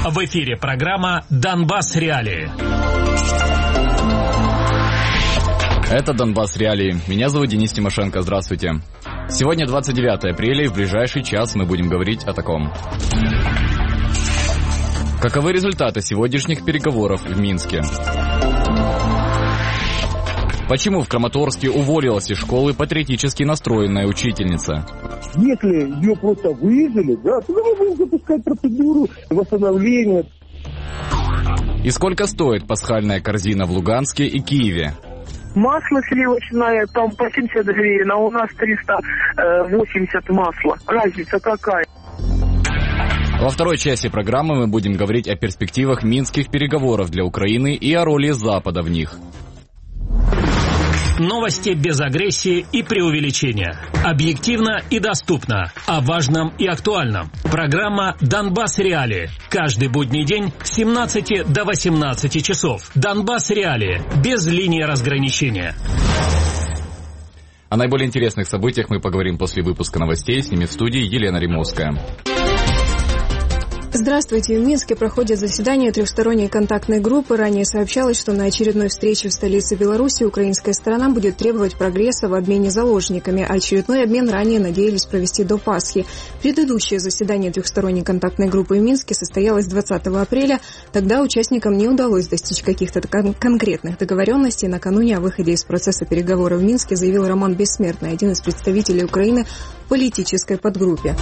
В эфире программа «Донбасс Реалии». Это «Донбасс Реалии». Меня зовут Денис Тимошенко. Здравствуйте. Сегодня 29 апреля, и в ближайший час мы будем говорить о таком. Каковы результаты сегодняшних переговоров в Минске? Почему в Краматорске уволилась из школы патриотически настроенная учительница? Если ее просто выжили, да, то мы будем запускать процедуру восстановления. И сколько стоит пасхальная корзина в Луганске и Киеве? Масло сливочное, там по 70 гривен, а у нас 380 масла. Разница какая? Во второй части программы мы будем говорить о перспективах минских переговоров для Украины и о роли Запада в них. Новости без агрессии и преувеличения. Объективно и доступно. О важном и актуальном. Программа «Донбасс Реалии». Каждый будний день с 17 до 18 часов. «Донбасс Реалии». Без линии разграничения. О наиболее интересных событиях мы поговорим после выпуска новостей. С ними в студии Елена Римовская. Здравствуйте. В Минске проходит заседание трехсторонней контактной группы. Ранее сообщалось, что на очередной встрече в столице Беларуси украинская сторона будет требовать прогресса в обмене заложниками. А очередной обмен ранее надеялись провести до Пасхи. Предыдущее заседание трехсторонней контактной группы в Минске состоялось 20 апреля. Тогда участникам не удалось достичь каких-то конкретных договоренностей. Накануне о выходе из процесса переговоров в Минске заявил Роман Бессмертный, один из представителей Украины в политической подгруппе.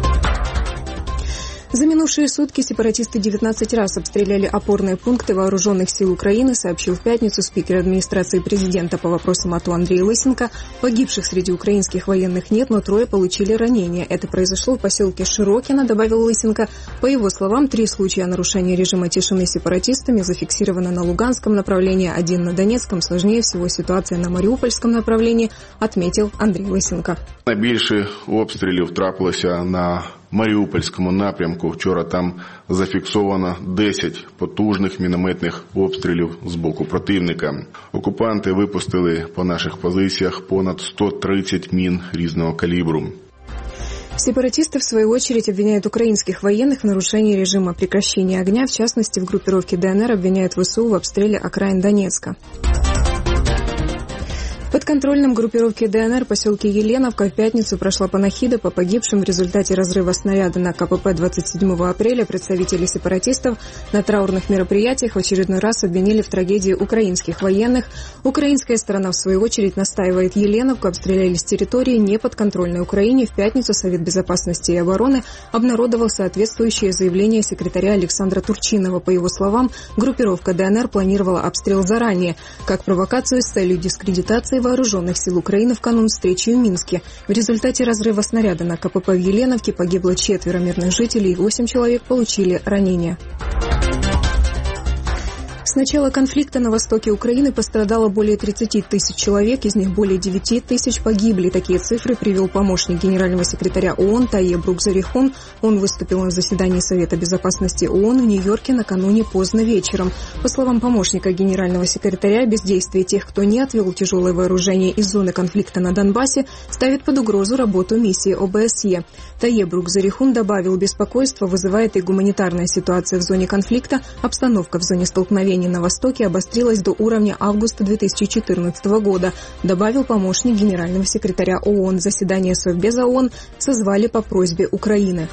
За минувшие сутки сепаратисты 19 раз обстреляли опорные пункты вооруженных сил Украины, сообщил в пятницу спикер администрации президента по вопросам АТО Андрей Лысенко. Погибших среди украинских военных нет, но 3 получили ранения. Это произошло в поселке Широкино, добавил Лысенко. По его словам, 3 случая нарушения режима тишины сепаратистами зафиксировано на Луганском направлении, 1 на Донецком. Сложнее всего ситуация на Маріупольському направлении, отметил Андрей Лысенко. Найбільше обстрілів трапилося на Маріупольському напрямку. Вчора там зафіксовано 10 потужних мінометних обстрілів з боку противника. Окупанти випустили по наших позиціях понад 130 мін різного калібру. Сепаратисты, в свою очередь, обвиняют украинских военных в нарушении режима прекращения огня. В частности, в группировке ДНР обвиняют ВСУ в обстреле окраин Донецка. В подконтрольном группировке ДНР поселке Еленовка в пятницу прошла панахида по погибшим в результате разрыва снаряда на КПП 27 апреля. Представители сепаратистов на траурных мероприятиях в очередной раз обвинили в трагедии украинских военных. Украинская сторона, в свою очередь, настаивает, Еленовку обстреляли с территории, не подконтрольной Украине. В пятницу Совет безопасности и обороны обнародовал соответствующее заявление секретаря Александра Турчинова. По его словам, группировка ДНР планировала обстрел заранее, как провокацию с целью дискредитации вооруженных сил Украины в канун встречи в Минске. В результате разрыва снаряда на КПП в Еленовке погибло 4 мирных жителей, 8 человек получили ранения. С начала конфликта на востоке Украины пострадало более 30 тысяч человек, из них более 9 тысяч погибли. Такие цифры привел помощник генерального секретаря ООН Тайе Брук-Зарихун. Он выступил на заседании Совета безопасности ООН в Нью-Йорке накануне поздно вечером. По словам помощника генерального секретаря, бездействие тех, кто не отвел тяжелое вооружение из зоны конфликта на Донбассе, ставит под угрозу работу миссии ОБСЕ. Тайе Брук-Зарихун добавил, беспокойство вызывает и гуманитарная ситуация в зоне конфликта. Обстановка в зоне столкновений на Востоке обострилась до уровня августа 2014 года, добавил помощник генерального секретаря ООН. Заседание Совбеза ООН созвали по просьбе Украины.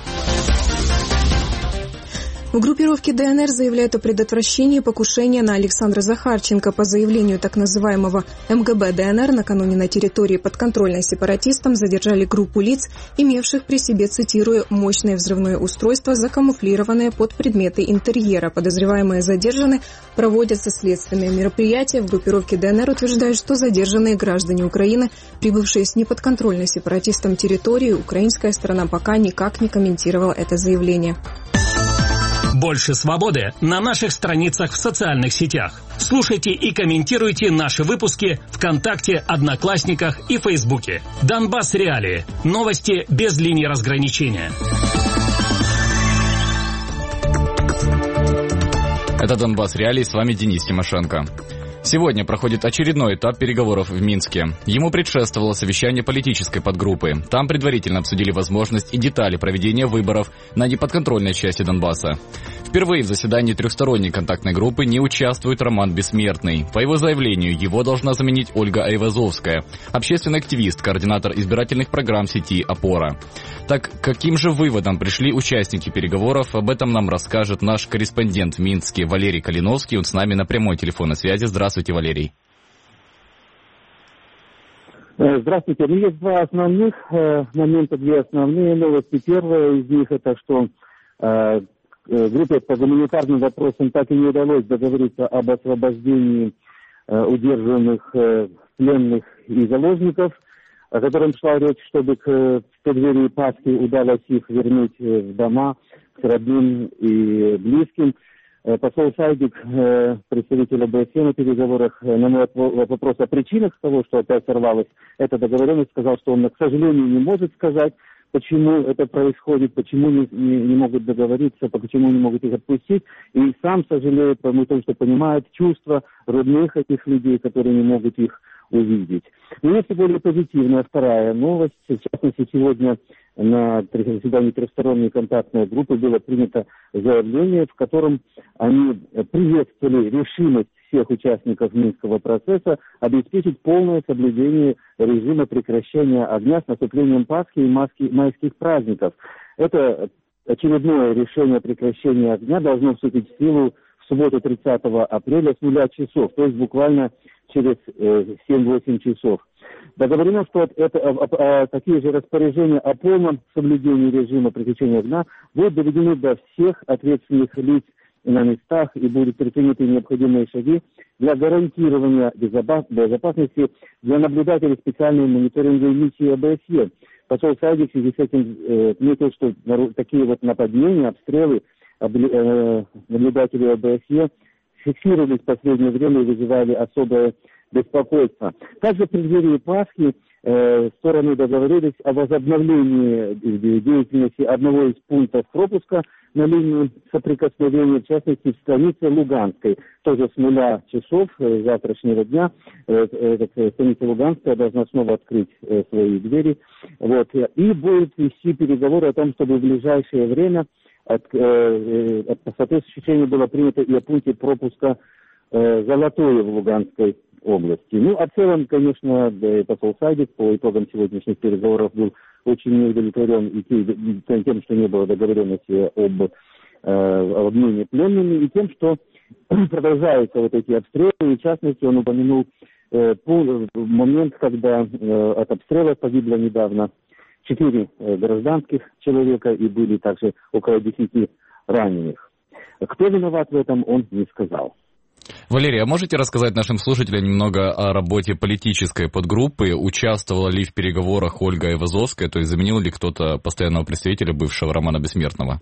В группировке ДНР заявляют о предотвращении покушения на Александра Захарченко. По заявлению так называемого МГБ ДНР, накануне на территории подконтрольной сепаратистам задержали группу лиц, имевших при себе, цитирую, «мощное взрывное устройство, закамуфлированное под предметы интерьера». Подозреваемые задержаны, проводятся следственные мероприятия. В группировке ДНР утверждают, что задержанные граждане Украины, прибывшие с неподконтрольной сепаратистам территории, украинская сторона пока никак не комментировала это заявление. Больше свободы на наших страницах в социальных сетях. Слушайте и комментируйте наши выпуски ВКонтакте, Одноклассниках и Фейсбуке. Донбасс Реалии. Новости без линии разграничения. Это Донбасс Реалии, с вами Денис Тимошенко. Сегодня проходит очередной этап переговоров в Минске. Ему предшествовало совещание политической подгруппы. Там предварительно обсудили возможность и детали проведения выборов на неподконтрольной части Донбасса. Впервые в заседании трехсторонней контактной группы не участвует Роман Бессмертный. По его заявлению, его должна заменить Ольга Айвазовская, общественный активист, координатор избирательных программ сети «Опора». Так, каким же выводом пришли участники переговоров, об этом нам расскажет наш корреспондент в Минске Валерий Калиновский. Он с нами на прямой телефонной связи. Здравствуйте, Валерий. Здравствуйте. Есть два основных момента, две основные новости. Первая из них это, что группе по гуманитарным вопросам так и не удалось договориться об освобождении удержанных пленных и заложников, о котором шла речь, чтобы к преддверии Пасхи удалось их вернуть в дома к родным и близким. Посол Сайдик, представитель ОБСЕ на переговорах, на мой вопрос о причинах того, что опять сорвалась эта договоренность, сказал, что он, к сожалению, не может сказать, почему это происходит, почему не могут договориться, почему не могут их отпустить. И сам сожалеет, потому что понимает чувства родных этих людей, которые не могут их увидеть. Но есть и более позитивная вторая новость. В частности, сегодня на заседании трехсторонней контактной группы было принято заявление, в котором они приветствовали решимость всех участников Минского процесса обеспечить полное соблюдение режима прекращения огня с наступлением Пасхи и майских праздников. Это очередное решение прекращения огня должно вступить в силу в субботу 30 апреля с 0 часов, то есть буквально через 7-8 часов. Договорено, что такие же распоряжения о полном соблюдении режима прекращения огня будут доведены до всех ответственных лиц на местах и будут предприняты необходимые шаги для гарантирования безопасности для наблюдателей специальной мониторинговой миссии ОБСЕ. Посол Сайдик в связи с этим отметил, что такие вот нападения, обстрелы наблюдателей ОБСЕ фиксировались в последнее время и вызывали особое беспокойство. Также в преддверии Пасхи стороны договорились о возобновлении деятельности одного из пунктов пропуска на линию соприкосновения, в частности, в станице Луганской. Тоже с 0 часов завтрашнего дня станица Луганская должна снова открыть свои двери. Вот. И будет вести переговоры о том, чтобы в ближайшее время соответствующее было принято и о пункте пропуска Золотое в Луганской области. Ну, а в целом, конечно, посол Сайдик по итогам сегодняшних переговоров был очень неудовлетворен и тем, что не было договоренности об обмене пленными, и тем, что продолжаются вот эти обстрелы. И, в частности, он упомянул момент, когда от обстрелов погибло недавно 4 гражданских человека и были также около 10 раненых. Кто виноват в этом, он не сказал. Валерий, а можете рассказать нашим слушателям немного о работе политической подгруппы? Участвовала ли в переговорах Ольга Айвазовская, то есть заменил ли кто-то постоянного представителя бывшего Романа Бессмертного?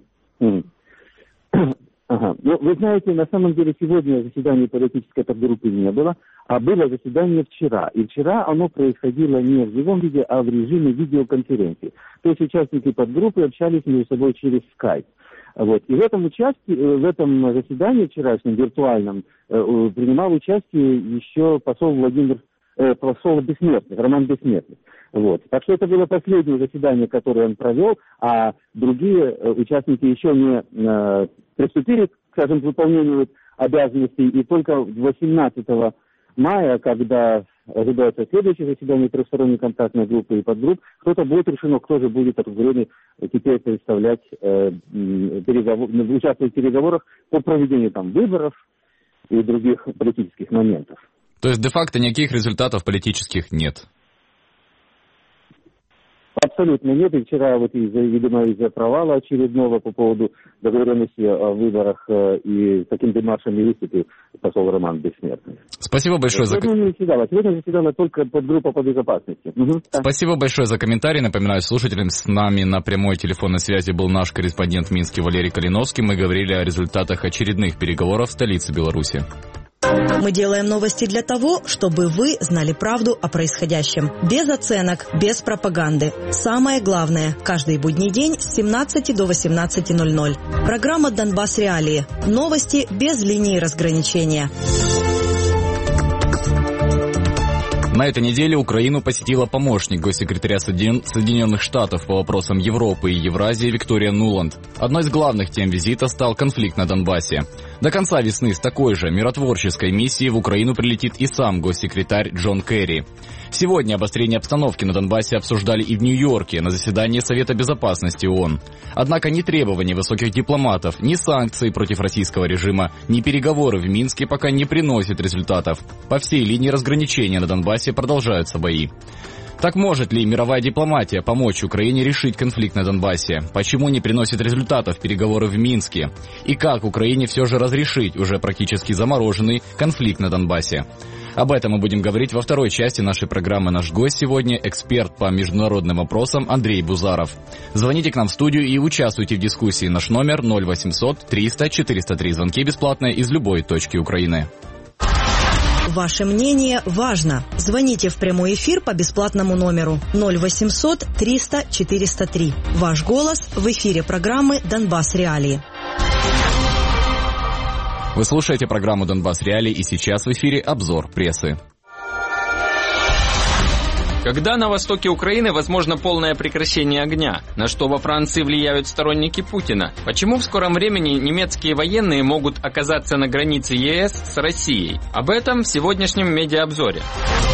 Ага. Ну, вы знаете, на самом деле сегодня заседания политической подгруппы не было, а было заседание вчера. И вчера оно происходило не в живом виде, а в режиме видеоконференции. То есть участники подгруппы общались между собой через скайп. Вот. И в этом заседании вчерашнем, виртуальном, принимал участие еще посол Бессмертный, Роман Бессмертный. Вот. Так что это было последнее заседание, которое он провел, а другие участники еще не приступили, скажем, к выполнению обязанностей. И только 18 мая, когда ожидается следующее заседание трехсторонней контактной группы и подгрупп, будет решено, кто же будет в это время теперь представлять, участвовать в переговорах по проведению там выборов и других политических моментов. То есть де-факто никаких результатов политических нет? Абсолютно нет. И вчера, видимо, из-за провала очередного по поводу договоренности о выборах и таким демаршем и выступил посол Роман Бессмертный. Спасибо большое Сегодня заседала только подгруппа по безопасности. Спасибо большое за комментарий. Напоминаю слушателям, с нами на прямой телефонной связи был наш корреспондент в Минске Валерий Калиновский. Мы говорили о результатах очередных переговоров в столице Беларуси. Мы делаем новости для того, чтобы вы знали правду о происходящем. Без оценок, без пропаганды. Самое главное, каждый будний день с 17 до 18:00. Программа «Донбасс Реалии». Новости без линии разграничения. На этой неделе Украину посетила помощник госсекретаря Соединенных Штатов по вопросам Европы и Евразии Виктория Нуланд. Одной из главных тем визита стал конфликт на Донбассе. До конца весны с такой же миротворческой миссией в Украину прилетит и сам госсекретарь Джон Керри. Сегодня обострение обстановки на Донбассе обсуждали и в Нью-Йорке на заседании Совета Безопасности ООН. Однако ни требования высоких дипломатов, ни санкции против российского режима, ни переговоры в Минске пока не приносят результатов. По всей линии разграничения на Донбассе продолжаются бои. Так может ли мировая дипломатия помочь Украине решить конфликт на Донбассе? Почему не приносят результатов переговоры в Минске? И как Украине все же разрешить уже практически замороженный конфликт на Донбассе? Об этом мы будем говорить во второй части нашей программы. Наш гость сегодня – эксперт по международным вопросам Андрей Бузаров. Звоните к нам в студию и участвуйте в дискуссии. Наш номер 0800 300 403. Звонки бесплатные из любой точки Украины. Ваше мнение важно. Звоните в прямой эфир по бесплатному номеру 0800 300 403. Ваш голос в эфире программы «Донбасс Реалии». Вы слушаете программу «Донбасс Реалии», и сейчас в эфире обзор прессы. Когда на востоке Украины возможно полное прекращение огня? На что во Франции влияют сторонники Путина? Почему в скором времени немецкие военные могут оказаться на границе ЕС с Россией? Об этом в сегодняшнем медиаобзоре.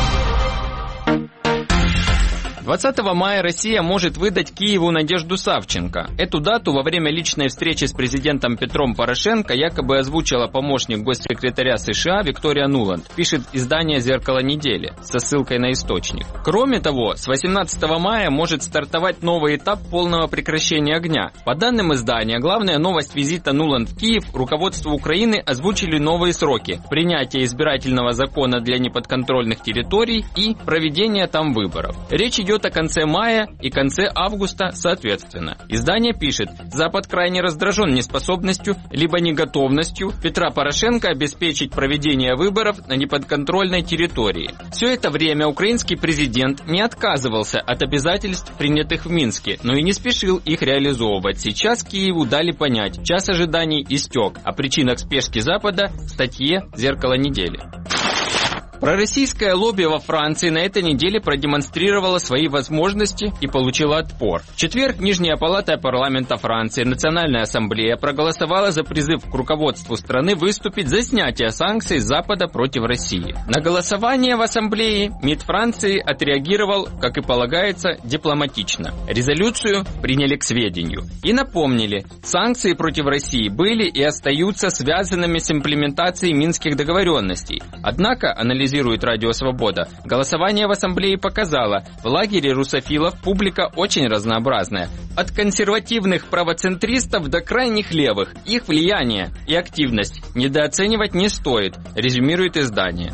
20 мая Россия может выдать Киеву Надежду Савченко. Эту дату во время личной встречи с президентом Петром Порошенко якобы озвучила помощник госсекретаря США Виктория Нуланд, пишет издание «Зеркало недели» со ссылкой на источник. Кроме того, с 18 мая может стартовать новый этап полного прекращения огня. По данным издания, главная новость визита Нуланд в Киев, руководству Украины озвучили новые сроки – принятие избирательного закона для неподконтрольных территорий и проведение там выборов. Речь идет о конце мая и конце августа соответственно. Издание пишет: Запад крайне раздражен неспособностью либо неготовностью Петра Порошенко обеспечить проведение выборов на неподконтрольной территории. Все это время украинский президент не отказывался от обязательств, принятых в Минске, но и не спешил их реализовывать. Сейчас Киеву дали понять, час ожиданий истек. О причинах спешки Запада в статье «Зеркало недели». Пророссийское лобби во Франции на этой неделе продемонстрировало свои возможности и получило отпор. В четверг Нижняя палата парламента Франции, Национальная ассамблея, проголосовала за призыв к руководству страны выступить за снятие санкций Запада против России. На голосование в ассамблее МИД Франции отреагировал, как и полагается, дипломатично. Резолюцию приняли к сведению и напомнили, санкции против России были и остаются связанными с имплементацией минских договоренностей. Однако, анализирует Радио Свобода, голосование в ассамблее показало, в лагере русофилов публика очень разнообразная. От консервативных правоцентристов до крайних левых. Их влияние и активность недооценивать не стоит, резюмирует издание.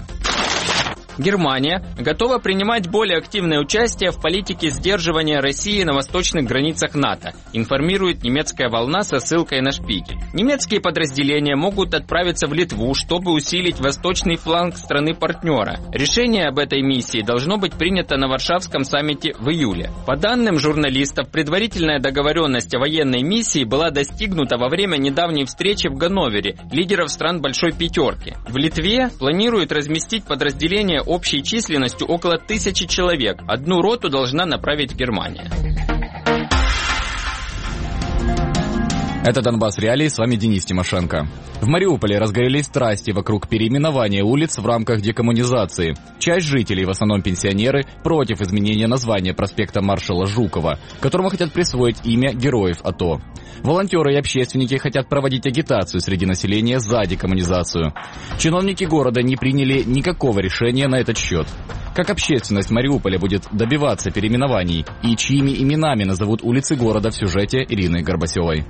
Германия готова принимать более активное участие в политике сдерживания России на восточных границах НАТО, информирует немецкая волна со ссылкой на Шпигель. Немецкие подразделения могут отправиться в Литву, чтобы усилить восточный фланг страны-партнера. Решение об этой миссии должно быть принято на Варшавском саммите в июле. По данным журналистов, предварительная договоренность о военной миссии была достигнута во время недавней встречи в Ганновере лидеров стран Большой Пятерки. В Литве планируют разместить подразделения общей численностью около 1000 человек. Одну роту должна направить Германия. Это «Донбасс Реалии», с вами Денис Тимошенко. В Мариуполе разгорелись страсти вокруг переименования улиц в рамках декоммунизации. Часть жителей, в основном пенсионеры, против изменения названия проспекта маршала Жукова, которому хотят присвоить имя героев АТО. Волонтеры и общественники хотят проводить агитацию среди населения за декоммунизацию. Чиновники города не приняли никакого решения на этот счет. Как общественность Мариуполя будет добиваться переименований и чьими именами назовут улицы города в сюжете Ирины Горбасевой.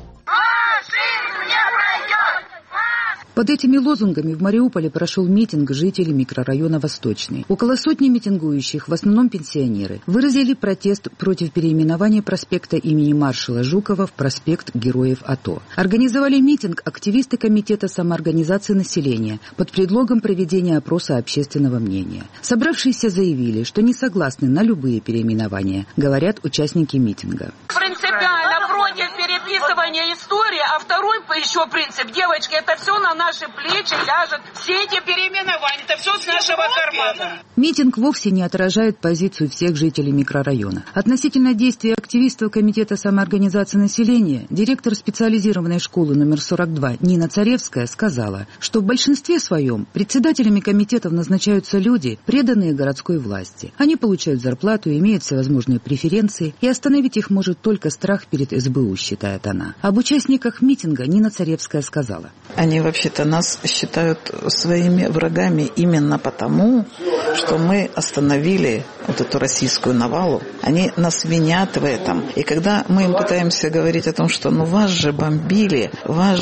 Под этими лозунгами в Мариуполе прошел митинг жителей микрорайона Восточный. Около сотни митингующих, в основном пенсионеры, выразили протест против переименования проспекта имени маршала Жукова в проспект Героев АТО. Организовали митинг активисты Комитета самоорганизации населения под предлогом проведения опроса общественного мнения. Собравшиеся заявили, что не согласны на любые переименования, говорят участники митинга. Принципиально против переписывания истории А второй еще принцип. Девочки, это все на наши плечи ляжет. Все эти переименования, это все с нашего кармана. Митинг вовсе не отражает позицию всех жителей микрорайона. Относительно действий активистов Комитета самоорганизации населения, директор специализированной школы номер 42 Нина Царевская сказала, что в большинстве своем председателями комитетов назначаются люди, преданные городской власти. Они получают зарплату, имеют всевозможные преференции, и остановить их может только страх перед СБУ, считает она. Об участниках митинга Нина Царевская сказала. Они вообще-то нас считают своими врагами именно потому, что мы остановили вот эту российскую навалу. Они нас винят в этом. И когда мы им пытаемся говорить о том, что вас же бомбили,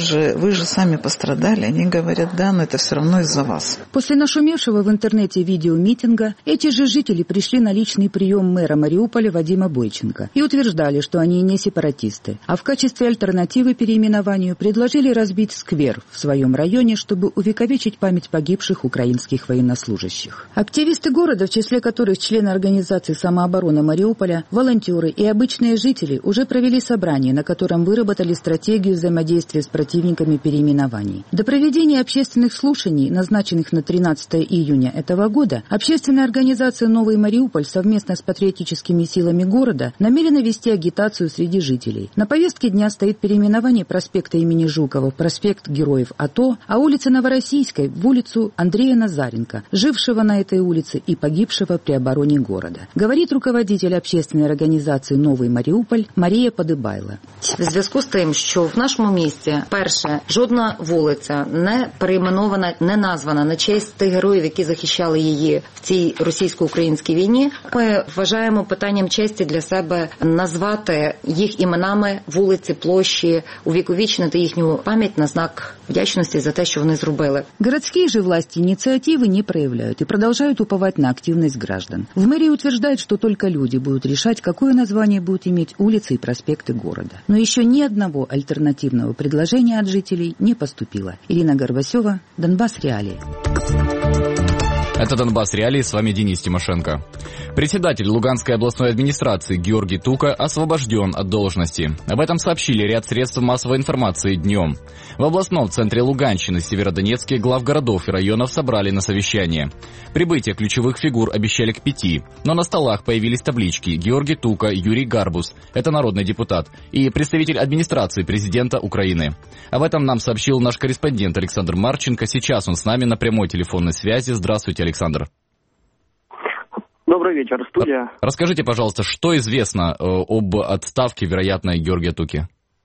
вы же сами пострадали, они говорят, да, но это все равно из-за вас. После нашумевшего в интернете видео митинга эти же жители пришли на личный прием мэра Мариуполя Вадима Бойченко и утверждали, что они не сепаратисты, а в качестве альтернативы переименованию предложили разбить сквер в своем районе, чтобы увековечить память погибших украинских военнослужащих. Активисты города, в числе которых члены организации самообороны Мариуполя, волонтеры и обычные жители, уже провели собрание, на котором выработали стратегию взаимодействия с противниками переименований. До проведения общественных слушаний, назначенных на 13 июня этого года, общественная организация «Новый Мариуполь» совместно с патриотическими силами города намерена вести агитацию среди жителей. На повестке дня стоит переименование проспекта имени Жукова в проспект Героев АТО, а улицы Новороссийской в улицу Андрея Назаренко, жившего на этой улице и погибшего при обороне города. Говорит руководитель общественной організації «Новий Маріуполь» Марія Подибайло. В зв'язку з тим, що в нашому місті, перше, жодна вулиця не перейменована, не названа на честь тих героїв, які захищали її в цій російсько-українській війні, ми вважаємо питанням честі для себе назвати їх іменами вулиці, площі, увіковічнити їхню пам'ять на знак вдячності за те, що вони зробили. Городские же власти инициативы не проявляют и продолжают уповать на активность граждан. В мэрии утверждают, что только люди будут решать, какое название будут иметь улицы и проспекты города. Но еще ни одного альтернативного предложения от жителей не поступило. Ирина Горбасева, Донбасс Реалии. Это «Донбасс Реалии», с вами Денис Тимошенко. Председатель Луганской областной администрации Георгий Тука освобожден от должности. Об этом сообщили ряд средств массовой информации днем. В областном центре Луганщины, Северодонецке, глав городов и районов собрали на совещание. Прибытие ключевых фигур обещали к 5, но на столах появились таблички «Георгий Тука, Юрий Гарбус», это народный депутат, и представитель администрации президента Украины. Об этом нам сообщил наш корреспондент Александр Марченко. Сейчас он с нами на прямой телефонной связи. Здравствуйте, Александр. Добрый вечер, студия. Расскажите, пожалуйста, что известно об отставке вероятной Георгия Туки?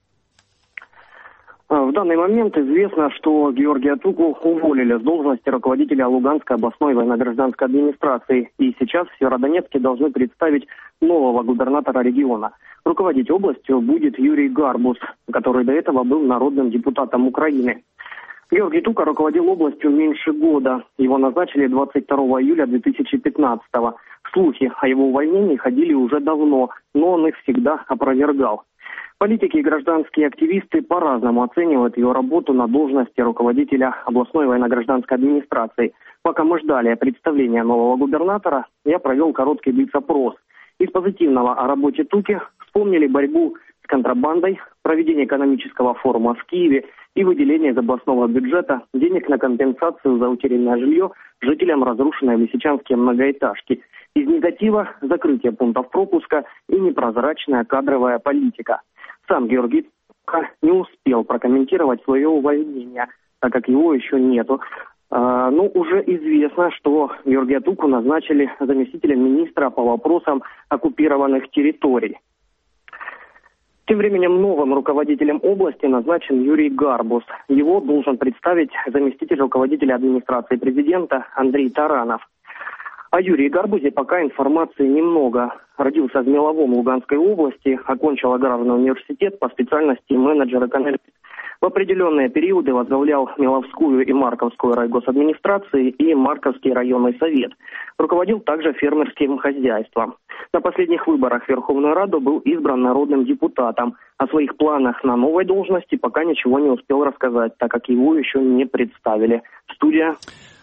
В данный момент известно, что Георгия Туку уволили с должности руководителя Луганской областной военно-гражданской администрации. И сейчас в Северодонецке должны представить нового губернатора региона. Руководить областью будет Юрий Гарбус, который до этого был народным депутатом Украины. Георгий Тука руководил областью меньше года. Его назначили 22 июля 2015-го. Слухи о его увольнении ходили уже давно, но он их всегда опровергал. Политики и гражданские активисты по-разному оценивают его работу на должности руководителя областной военно-гражданской администрации. Пока мы ждали представления нового губернатора, я провел короткий блиц-опрос. Из позитивного о работе Туки вспомнили борьбу с контрабандой, проведение экономического форума в Киеве и выделение из областного бюджета денег на компенсацию за утерянное жилье жителям разрушенной лисичанской многоэтажки. Из негатива – закрытие пунктов пропуска и непрозрачная кадровая политика. Сам Георгий Тука не успел прокомментировать свое увольнение, так как его еще нету. Но уже известно, что Георгия Туку назначили заместителем министра по вопросам оккупированных территорий. Тем временем новым руководителем области назначен Юрий Гарбус. Его должен представить заместитель руководителя администрации президента Андрей Таранов. О Юрии Гарбузе пока информации немного. Родился в Меловом Луганской области, окончил аграрный университет по специальности менеджер-экономист. В определенные периоды возглавлял Меловскую и Марковскую райгосадминистрации и Марковский районный совет. Руководил также фермерским хозяйством. На последних выборах в Верховную Раду был избран народным депутатом. О своих планах на новой должности пока ничего не успел рассказать, так как его еще не представили. Студия.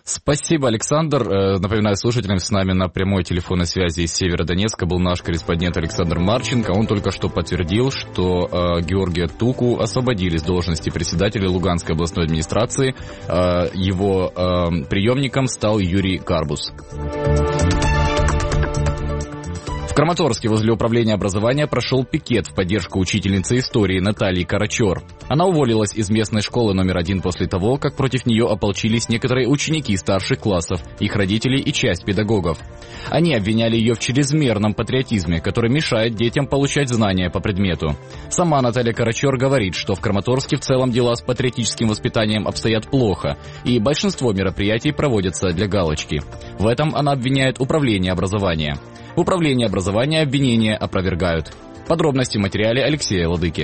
Спасибо, Александр. Напоминаю слушателям, с нами на прямой телефонной связи из Северодонецка был наш корреспондент Александр Марченко. Он только что подтвердил, что Георгия Туку освободили с должности председателя Луганской областной администрации. Его преемником стал Юрий Карбус. В Краматорске возле управления образования прошел пикет в поддержку учительницы истории Натальи Карачер. Она уволилась из местной школы номер 1 после того, как против нее ополчились некоторые ученики старших классов, их родители и часть педагогов. Они обвиняли ее в чрезмерном патриотизме, который мешает детям получать знания по предмету. Сама Наталья Карачер говорит, что в Краматорске в целом дела с патриотическим воспитанием обстоят плохо, и большинство мероприятий проводятся для галочки. В этом она обвиняет управление образования. Управление образования обвинения опровергают. Подробности в материале Алексея Ладыки.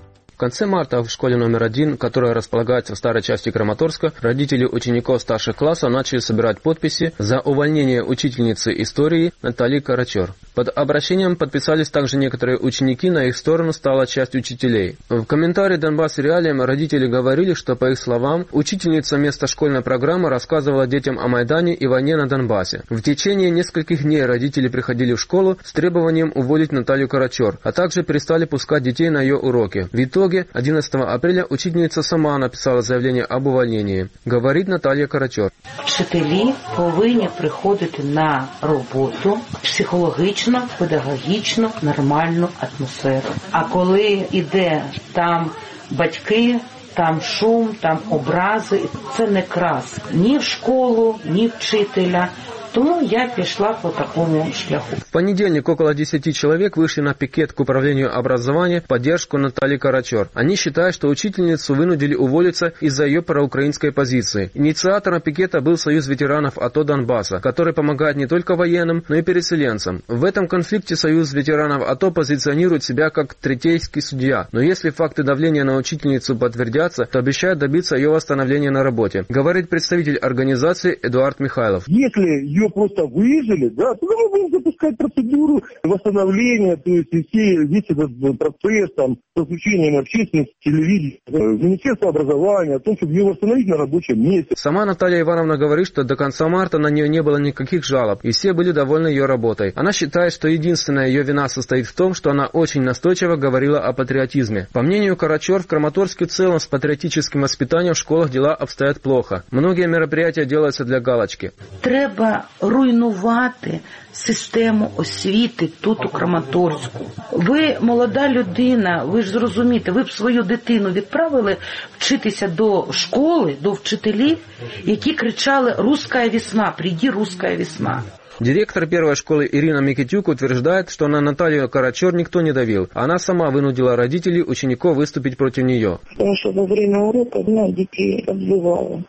В конце марта в школе номер 1, которая располагается в старой части Краматорска, родители учеников старших классов начали собирать подписи за увольнение учительницы истории Натальи Карачер. Под обращением подписались также некоторые ученики, на их сторону стала часть учителей. В комментарии Донбасс Реалиям родители говорили, что, по их словам, учительница вместо школьной программы рассказывала детям о Майдане и войне на Донбассе. В течение нескольких дней родители приходили в школу с требованием уволить Наталью Карачер, а также перестали пускать детей на ее уроки. В итоге 11 апреля учительница сама написала заявление об увольнении. Говорить Наталья Карачер. Вчителі повинні приходити на роботу психологічно, педагогічно, нормальну атмосферу. А коли іде там батьки, там шум, там образи, це не крас ні в школу, ні вчителя. Тому я пішла по такому шляху. В понедельник около 10 человек вышли на пикет к управлению образования в поддержку Натальи Карачер. Они считают, что учительницу вынудили уволиться из-за ее проукраинской позиции. Инициатором пикета был Союз ветеранов АТО Донбасса, который помогает не только военным, но и переселенцам. В этом конфликте Союз ветеранов АТО позиционирует себя как третейский судья. Но если факты давления на учительницу подтвердятся, то обещают добиться ее восстановления на работе, говорит представитель организации Эдуард Михайлов. Если ее просто выжили, да, то мы будем запускать процедуру восстановления, то есть весь этот процесс там, с включением общественности, телевидения, Министерства образования, о том, чтобы ее восстановить на рабочем месте. Сама Наталья Ивановна говорит, что до конца марта на нее не было никаких жалоб, и все были довольны ее работой. Она считает, что единственная ее вина состоит в том, что она очень настойчиво говорила о патриотизме. По мнению Карачер, в Краматорске в целом с патриотическим воспитанием в школах дела обстоят плохо. Многие мероприятия делаются для галочки. Треба руйнувати систему освіти тут у Краматорську. Ви молода людина, ви ж зрозумієте, ви б свою дитину відправили вчитися до школи, до вчителів, які кричали «Русская весна, приди, русская весна». Директор первой школы Ирина Микитюк утверждает, что на Наталью Карачер никто не давил. Она сама вынудила родителей, учеников выступить против нее. Потому что во время урока она детей обзывала,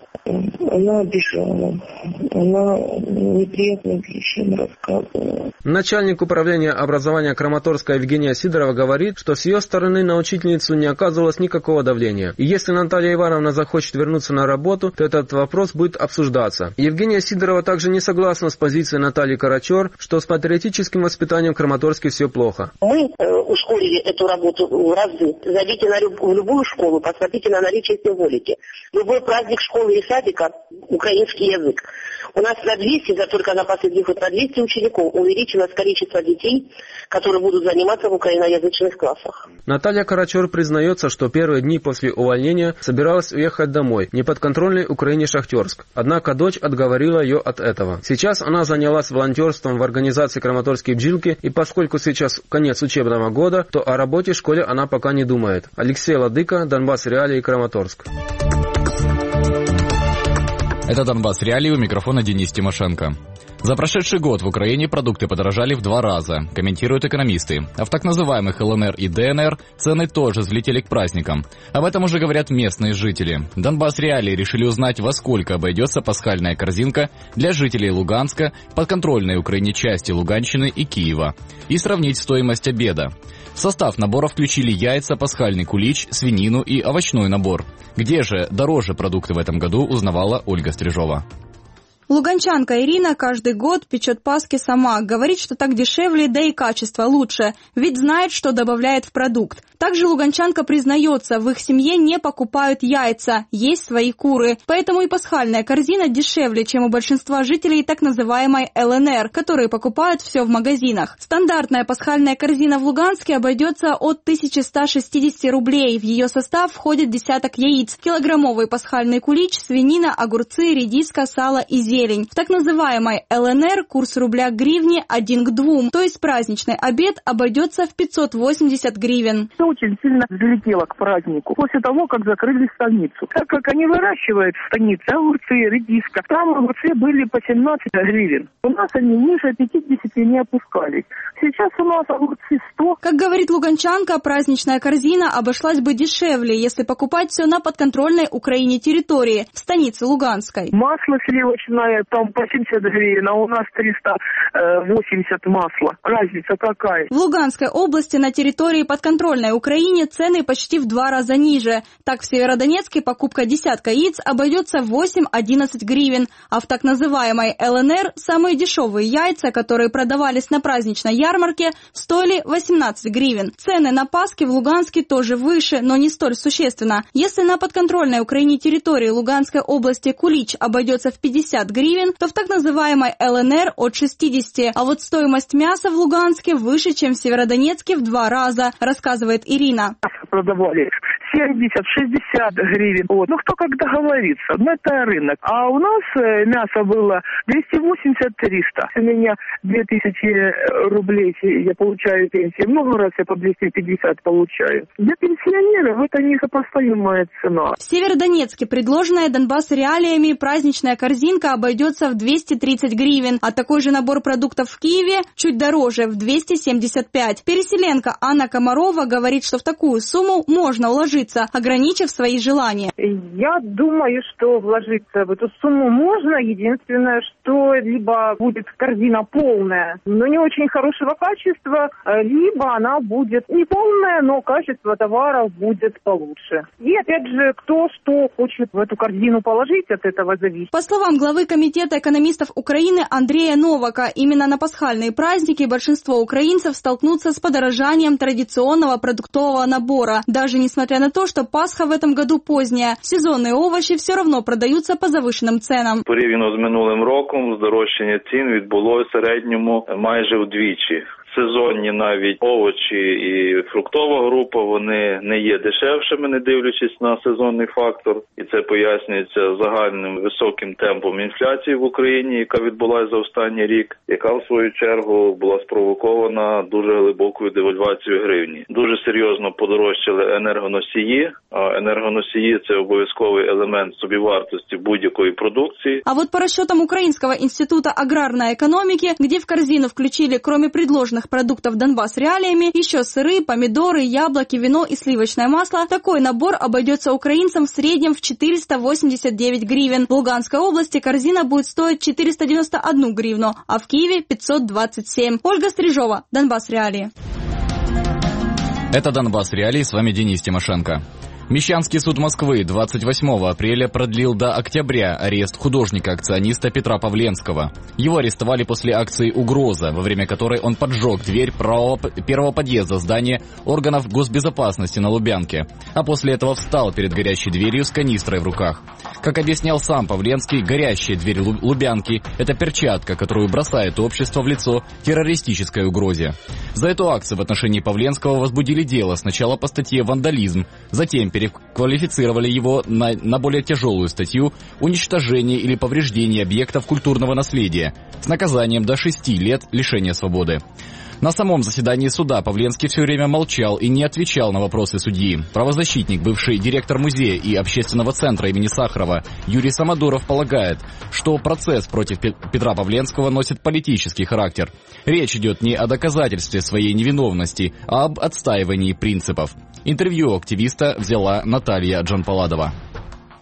она обижала, она неприятные вещи рассказывала. Начальник управления образования Краматорска Евгения Сидорова говорит, что с ее стороны на учительницу не оказывалось никакого давления. И если Наталья Ивановна захочет вернуться на работу, то этот вопрос будет обсуждаться. Евгения Сидорова также не согласна с позицией Натальи Карачер, что с патриотическим воспитанием в Краматорске все плохо. Мы ускорили эту работу в разы. Зайдите в любую школу, посмотрите на наличие символики. Любой праздник школы или садика – украинский язык. У нас на 200, только на последний год, на 200 учеников увеличилось количество детей, которые будут заниматься в украиноязычных классах. Наталья Карачер признается, что первые дни после увольнения собиралась уехать домой, неподконтрольной Украине Шахтерск. Однако дочь отговорила ее от этого. Сейчас она занялась волонтерством в организации «Краматорские бджилки», и поскольку сейчас конец учебного года, то о работе в школе она пока не думает. Алексей Ладыка, Донбасс Реалии, Краматорск. Это Донбасс Реалии, у микрофона Денис Тимошенко. За прошедший год в Украине продукты подорожали в 2 раза, комментируют экономисты. А в так называемых ЛНР и ДНР цены тоже взлетели к праздникам. Об этом уже говорят местные жители. Донбасс Реалии решили узнать, во сколько обойдется пасхальная корзинка для жителей Луганска, подконтрольной Украине части Луганщины и Киева, и сравнить стоимость обеда. В состав набора включили яйца, пасхальный кулич, свинину и овощной набор. Где же дороже продукты в этом году, узнавала Ольга Стрижова. Луганчанка Ирина каждый год печет паски сама. Говорит, что так дешевле, да и качество лучше, ведь знает, что добавляет в продукт. Также луганчанка признается, в их семье не покупают яйца, есть свои куры. Поэтому и пасхальная корзина дешевле, чем у большинства жителей так называемой ЛНР, которые покупают все в магазинах. Стандартная пасхальная корзина в Луганске обойдется от 1160 рублей. В ее состав входит десяток яиц, килограммовый пасхальный кулич, свинина, огурцы, редиска, сало и зелень. В так называемой ЛНР курс рубля к гривне 1 к 2, то есть праздничный обед обойдется в 580 гривен. Очень сильно взлетело к празднику после того, как закрыли станицу. Так как они выращивают в станице огурцы, редиска, там огурцы были по 17 гривен. У нас они ниже 50 не опускались. Сейчас у нас огурцы 100. Как говорит луганчанка, праздничная корзина обошлась бы дешевле, если покупать все на подконтрольной Украине территории, в станице Луганской. Масло сливочное там по 70 гривен, а у нас 380 масла. Разница какая? В Луганской области на территории подконтрольной Украине цены почти в 2 раза ниже. Так в Северодонецке покупка десятка яиц обойдется в 8-11 гривен, а в так называемой ЛНР самые дешевые яйца, которые продавались на праздничной ярмарке, стоили 18 гривен. Цены на паски в Луганске тоже выше, но не столь существенно. Если на подконтрольной Украине территории Луганской области кулич обойдется в 50 гривен, то в так называемой ЛНР от 60. А вот стоимость мяса в Луганске выше, чем в Северодонецке в 2 раза, рассказывает Ирина. Продавали 70-60 гривен. Вот. Ну, кто как договорится. Ну, это рынок. А у нас мясо было 280-300. У меня 2000 рублей я получаю пенсию. Много раз я по 250 получаю. Для пенсионеров это непостоимая цена. В Северодонецке предложенная Донбасс реалиями праздничная корзинка обойдется в 230 гривен, а такой же набор продуктов в Киеве чуть дороже, в 275. Переселенка Анна Комарова говорит, что в такую сумму можно уложиться, ограничив свои желания. Я думаю, что вложиться в эту сумму можно. Единственное, что либо будет корзина полная, но не очень хорошего качества, либо она будет не полная, но качество товаров будет получше. И опять же, кто что хочет в эту корзину положить, от этого зависит. По словам главы Комитета экономистов Украины Андрея Новака, именно на пасхальные праздники большинство украинцев столкнутся с подорожанием традиционного продуктового набора. Даже несмотря на то, что Пасха в этом году поздняя, сезонные овощи все равно продаются по завышенным ценам. Порівняно з минулим роком здорожчання цін відбулося в середньому майже вдвічі. Сезонні навіть овочі і фруктова група, вони не є дешевшими, не дивлячись на сезонний фактор. І це пояснюється загальним високим темпом інфляції в Україні, яка відбулася за останній рік, яка в свою чергу була спровокована дуже глибокою девальвацією гривні. Дуже серйозно подорожчали енергоносії, а енергоносії – це обов'язковий елемент собівартості будь-якої продукції. А вот по расчетам Украинского института аграрной экономики, где в корзину включили, кроме предложенных продуктов Донбасс реалиями, еще сыры, помидоры, яблоки, вино и сливочное масло, такой набор обойдется украинцам в среднем в 489 гривен. В Луганской области корзина будет стоить 491 гривну, а в Киеве 527. Ольга Стрижова, Донбасс реалии. Это Донбасс реалии, с вами Денис Тимошенко. Мещанский суд Москвы 28 апреля продлил до октября арест художника-акциониста Петра Павленского. Его арестовали после акции «Угроза», во время которой он поджег дверь первого подъезда здания органов госбезопасности на Лубянке, а после этого встал перед горящей дверью с канистрой в руках. Как объяснял сам Павленский, горящая дверь Лубянки – это перчатка, которую бросает общество в лицо террористической угрозе. За эту акцию в отношении Павленского возбудили дело сначала по статье «Вандализм», затем переквалифицировали его на более тяжелую статью «Уничтожение или повреждение объектов культурного наследия» с наказанием до 6 лет лишения свободы. На самом заседании суда Павленский все время молчал и не отвечал на вопросы судьи. Правозащитник, бывший директор музея и общественного центра имени Сахарова Юрий Самодуров полагает, что процесс против Петра Павленского носит политический характер. Речь идет не о доказательстве своей невиновности, а об отстаивании принципов. Интервью активиста взяла Наталья Джанпаладова.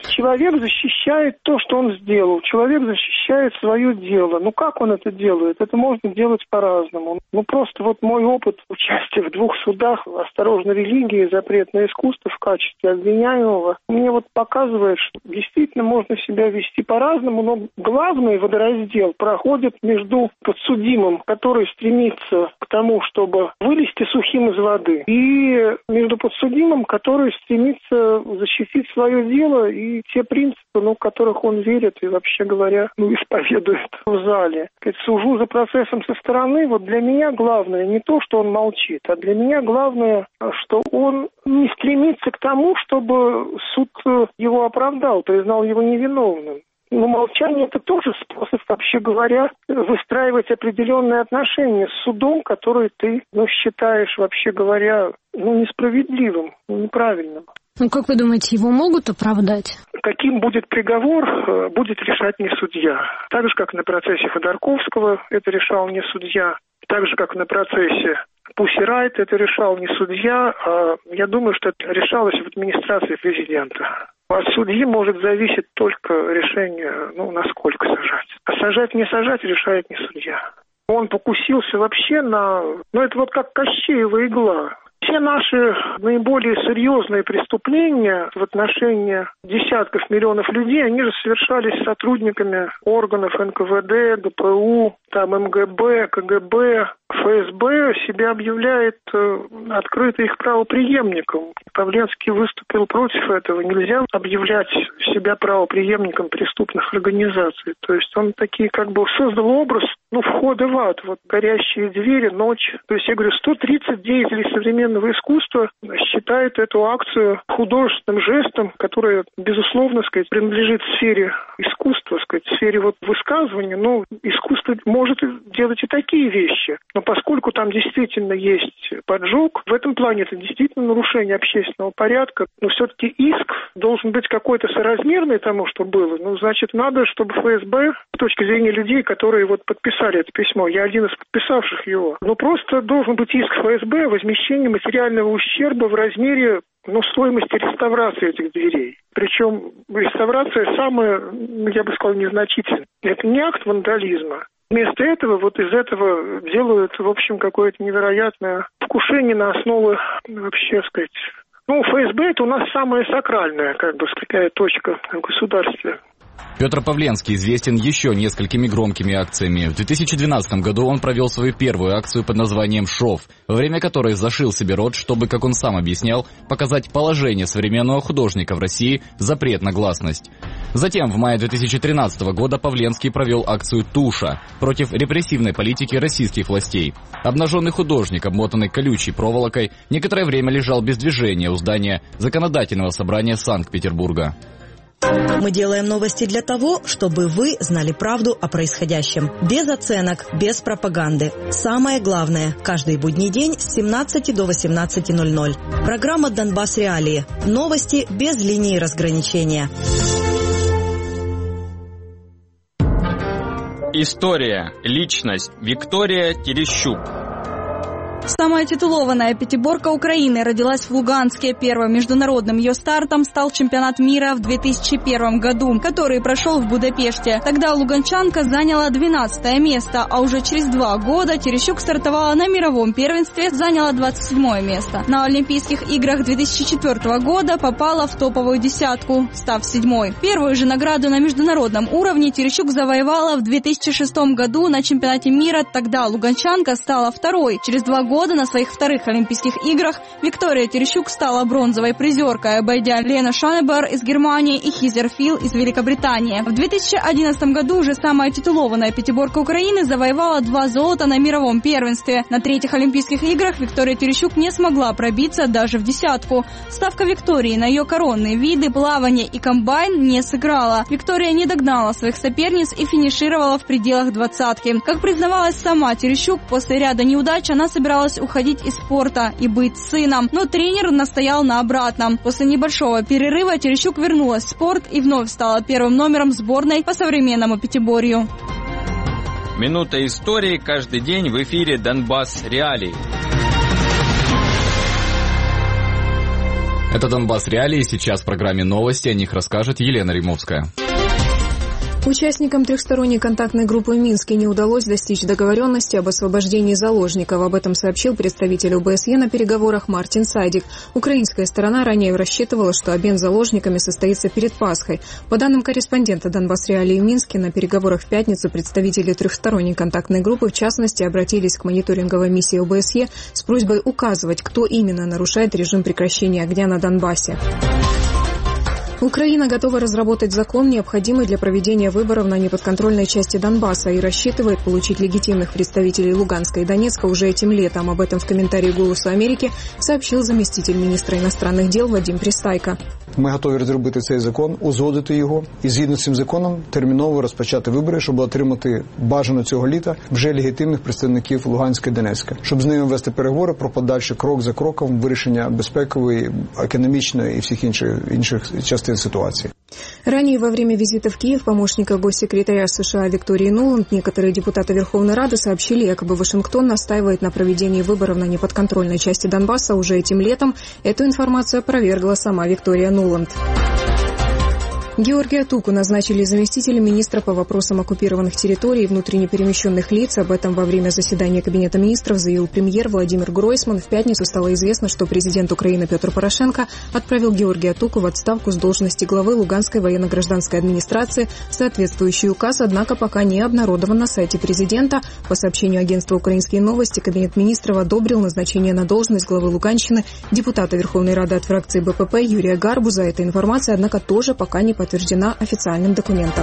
Человек защищает то, что он сделал. Человек защищает свое дело. Ну, как он это делает? Это можно делать по-разному. Ну, просто вот мой опыт участия в 2 судах «Осторожно, религия» и «Запрет на искусство» в качестве обвиняемого мне вот показывает, что действительно можно себя вести по-разному, но главный водораздел проходит между подсудимым, который стремится к тому, чтобы вылезти сухим из воды, и между подсудимым, который стремится защитить свое дело и те принципы, в которых он верит и, вообще говоря, исповедует в зале. Сужу за процессом со стороны, вот для меня главное не то, что он молчит, а для меня главное, что он не стремится к тому, чтобы суд его оправдал, признал его невиновным. Но молчание – это тоже способ, вообще говоря, выстраивать определенные отношения с судом, который ты, считаешь, вообще говоря, несправедливым, неправильным. Как вы думаете, его могут оправдать? Каким будет приговор, будет решать не судья. Так же, как на процессе Ходорковского это решал не судья. Так же, как на процессе Пусси Райт это решал не судья, а я думаю, что это решалось в администрации президента. От судьи может зависеть только решение, насколько сажать. А сажать, не сажать решает не судья. Он покусился вообще на... это вот как Кощеева игла. Все наши наиболее серьезные преступления в отношении десятков миллионов людей, они же совершались сотрудниками органов НКВД, ГПУ, МГБ, КГБ. ФСБ себя объявляет открыто их правопреемником. Павленский выступил против этого. Нельзя объявлять себя правопреемником преступных организаций. То есть он такие создал образ входа в ад. Вот горящие двери, ночь. То есть я говорю, 130 деятелей современного искусства считают эту акцию художественным жестом, который, безусловно, принадлежит сфере искусства, сфере высказывания. Но искусство может делать и такие вещи. Но поскольку там действительно есть поджог, в этом плане это действительно нарушение общественного порядка. Но все-таки иск должен быть какой-то соразмерный тому, что было. Значит, надо, чтобы ФСБ, с точки зрения людей, которые подписали это письмо, я один из подписавших его, просто должен быть иск ФСБ о возмещении материального ущерба в размере стоимости реставрации этих дверей. Причем реставрация самая, я бы сказал, незначительная. Это не акт вандализма. Вместо этого из этого делают, в общем, какое-то невероятное покушение на основы, вообще сказать... ФСБ – это у нас самая сакральная, такая точка в государстве. Петр Павленский известен еще несколькими громкими акциями. В 2012 году он провел свою первую акцию под названием «Шов», во время которой зашил себе рот, чтобы, как он сам объяснял, показать положение современного художника в России, запрет на гласность. Затем, в мае 2013 года, Павленский провел акцию «Туша» против репрессивной политики российских властей. Обнаженный художник, обмотанный колючей проволокой, некоторое время лежал без движения у здания Законодательного собрания Санкт-Петербурга. Мы делаем новости для того, чтобы вы знали правду о происходящем. Без оценок, без пропаганды. Самое главное – каждый будний день с 17 до 18:00. Программа «Донбасс Реалии». Новости без линии разграничения. История. Личность. Виктория Терещук. Самая титулованная пятиборка Украины родилась в Луганске. Первым международным ее стартом стал чемпионат мира в 2001 году, который прошел в Будапеште. Тогда луганчанка заняла 12 место, а уже через 2 года Терещук стартовала на мировом первенстве, заняла 27 место. На Олимпийских играх 2004 года попала в топовую десятку, став 7-й. Первую же награду на международном уровне Терещук завоевала в 2006 году на чемпионате мира. Тогда луганчанка стала 2-й. Через 2 года на своих вторых Олимпийских играх Виктория Терещук стала бронзовой призеркой, обойдя Лену Шанебер из Германии и Хизер Фил из Великобритании. В 2011 году уже самая титулованная пятиборка Украины завоевала 2 золота на мировом первенстве. На 3-х Олимпийских играх Виктория Терещук не смогла пробиться даже в десятку. Ставка Виктории на ее коронные виды плавание и комбайн не сыграла. Виктория не догнала своих соперниц и финишировала в пределах двадцатки. Как признавалась сама Терещук, после ряда неудач она собиралась уходить из спорта и быть сыном, но тренер настоял на обратном. После небольшого перерыва Терещук вернулась в спорт и вновь стала первым номером сборной по современному пятиборью. Минута истории каждый день в эфире «Донбасс Реалии». Это «Донбасс Реалии». Сейчас в программе новости. О них расскажет Елена Римовская. Участникам трехсторонней контактной группы в Минске не удалось достичь договоренности об освобождении заложников. Об этом сообщил представитель ОБСЕ на переговорах Мартин Сайдик. Украинская сторона ранее рассчитывала, что обмен заложниками состоится перед Пасхой. По данным корреспондента «Донбасс Реалии» в Минске, на переговорах в пятницу представители трехсторонней контактной группы в частности обратились к мониторинговой миссии ОБСЕ с просьбой указывать, кто именно нарушает режим прекращения огня на Донбассе. Украина готова разработать закон, необходимый для проведения выборов на неподконтрольной части Донбасса, и рассчитывает получить легитимных представителей Луганска и Донецка уже этим летом. Об этом в комментарии «Голосу Америки» сообщил заместитель министра иностранных дел Вадим Пристайко. Ми готові розробити цей закон, узгодити його і згідно з цим законом терміново розпочати вибори, щоб отримати бажано цього літа вже легітимних представників Луганська і Донецька, щоб з ними вести переговори про подальше крок за кроком вирішення безпекової, економічної і всіх інших частин ситуації. Ранее во время визита в Киев помощника госсекретаря США Виктории Нуланд некоторые депутаты Верховной Рады сообщили, якобы Вашингтон настаивает на проведении выборов на неподконтрольной части Донбасса уже этим летом. Эту информацию опровергла сама Виктория Нуланд. Георгия Туку назначили заместителем министра по вопросам оккупированных территорий и внутренне перемещенных лиц. Об этом во время заседания Кабинета министров заявил премьер Владимир Гройсман. В пятницу стало известно, что президент Украины Петр Порошенко отправил Георгия Туку в отставку с должности главы Луганской военно-гражданской администрации. Соответствующий указ, однако, пока не обнародован на сайте президента. По сообщению агентства «Украинские новости», Кабинет министров одобрил назначение на должность главы Луганщины депутата Верховной Рады от фракции БПП Юрия Гарбуза. Эта информация, однако, тоже пока не подтверждена официальным документом.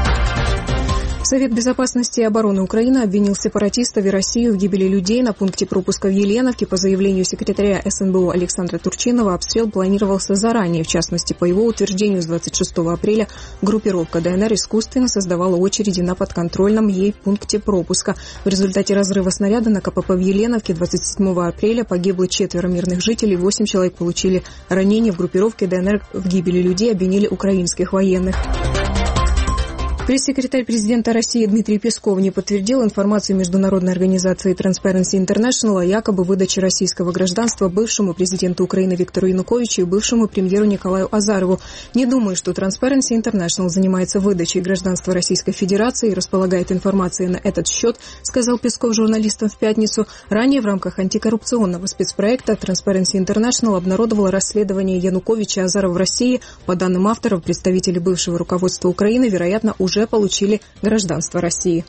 Совет безопасности и обороны Украины обвинил сепаратистов и Россию в гибели людей на пункте пропуска в Еленовке. По заявлению секретаря СНБО Александра Турчинова, обстрел планировался заранее. В частности, по его утверждению, с 26 апреля группировка ДНР искусственно создавала очереди на подконтрольном ей пункте пропуска. В результате разрыва снаряда на КПП в Еленовке 27 апреля погибло 4 мирных жителей, 8 человек получили ранения. В группировке ДНР в гибели людей обвинили украинских военных. Пресс-секретарь президента России Дмитрий Песков не подтвердил информацию международной организации Transparency International о якобы выдаче российского гражданства бывшему президенту Украины Виктору Януковичу и бывшему премьеру Николаю Азарову. Не думаю, что Transparency International занимается выдачей гражданства Российской Федерации и располагает информацией на этот счет, сказал Песков журналистам в пятницу. Ранее в рамках антикоррупционного спецпроекта Transparency International обнародовала расследование Януковича и Азарова в России. По данным авторов, представители бывшего руководства Украины, вероятно, уже получили гражданство России.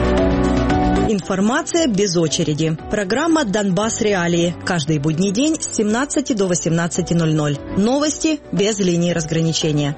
Информация без очереди. Программа «Донбасс Реалии». Каждый будний день с 17 до 18:00. Новости без линии разграничения.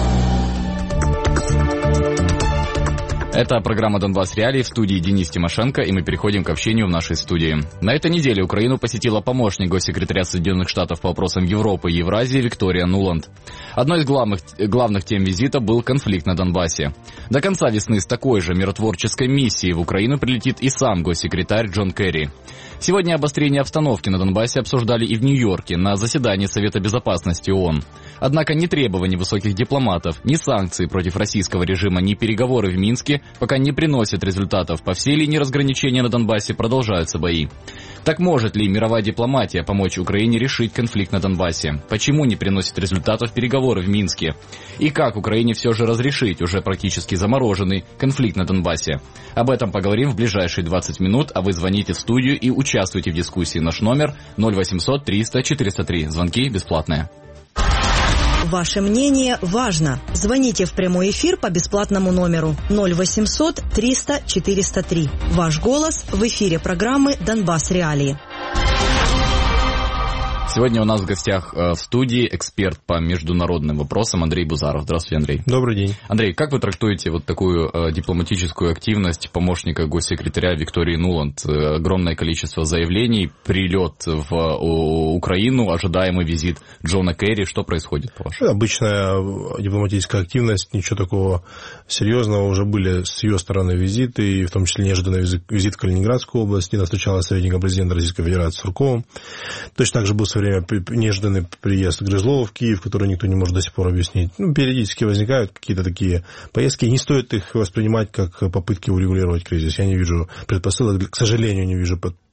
Это программа «Донбасс Реалии», в студии Денис Тимошенко, и мы переходим к общению в нашей студии. На этой неделе Украину посетила помощник госсекретаря Соединенных Штатов по вопросам Европы и Евразии Виктория Нуланд. Одной из главных тем визита был конфликт на Донбассе. До конца весны с такой же миротворческой миссией в Украину прилетит и сам госсекретарь Джон Керри. Сегодня обострение обстановки на Донбассе обсуждали и в Нью-Йорке на заседании Совета Безопасности ООН. Однако ни требований высоких дипломатов, ни санкции против российского режима, ни переговоры в Минске пока не приносят результатов. По всей линии разграничения на Донбассе продолжаются бои. Так может ли мировая дипломатия помочь Украине решить конфликт на Донбассе? Почему не приносят результатов переговоры в Минске? И как Украине все же разрешить уже практически замороженный конфликт на Донбассе? Об этом поговорим в ближайшие 20 минут, а вы звоните в студию и участвуйте в дискуссии. Наш номер 0800 300 403. Звонки бесплатные. Ваше мнение важно. Звоните в прямой эфир по бесплатному номеру 0800 300 403. Ваш голос в эфире программы «Донбасс Реалии». Сегодня у нас в гостях в студии эксперт по международным вопросам Андрей Бузаров. Здравствуйте, Андрей. Добрый день. Андрей, как вы трактуете вот такую дипломатическую активность помощника госсекретаря Виктории Нуланд? Огромное количество заявлений, прилет в Украину, ожидаемый визит Джона Керри. Что происходит, по-вашему? Обычная дипломатическая активность, ничего такого серьезного. Уже были с ее стороны визиты, и в том числе неожиданный визит в Калининградскую область, где она встречалась с советником президента Российской Федерации Сурковым. Точно так же был в свое время неожиданный приезд Грызлова в Киев, который никто не может до сих пор объяснить. Периодически возникают какие-то такие поездки, и не стоит их воспринимать как попытки урегулировать кризис. Я не вижу предпосылок, к сожалению, не вижу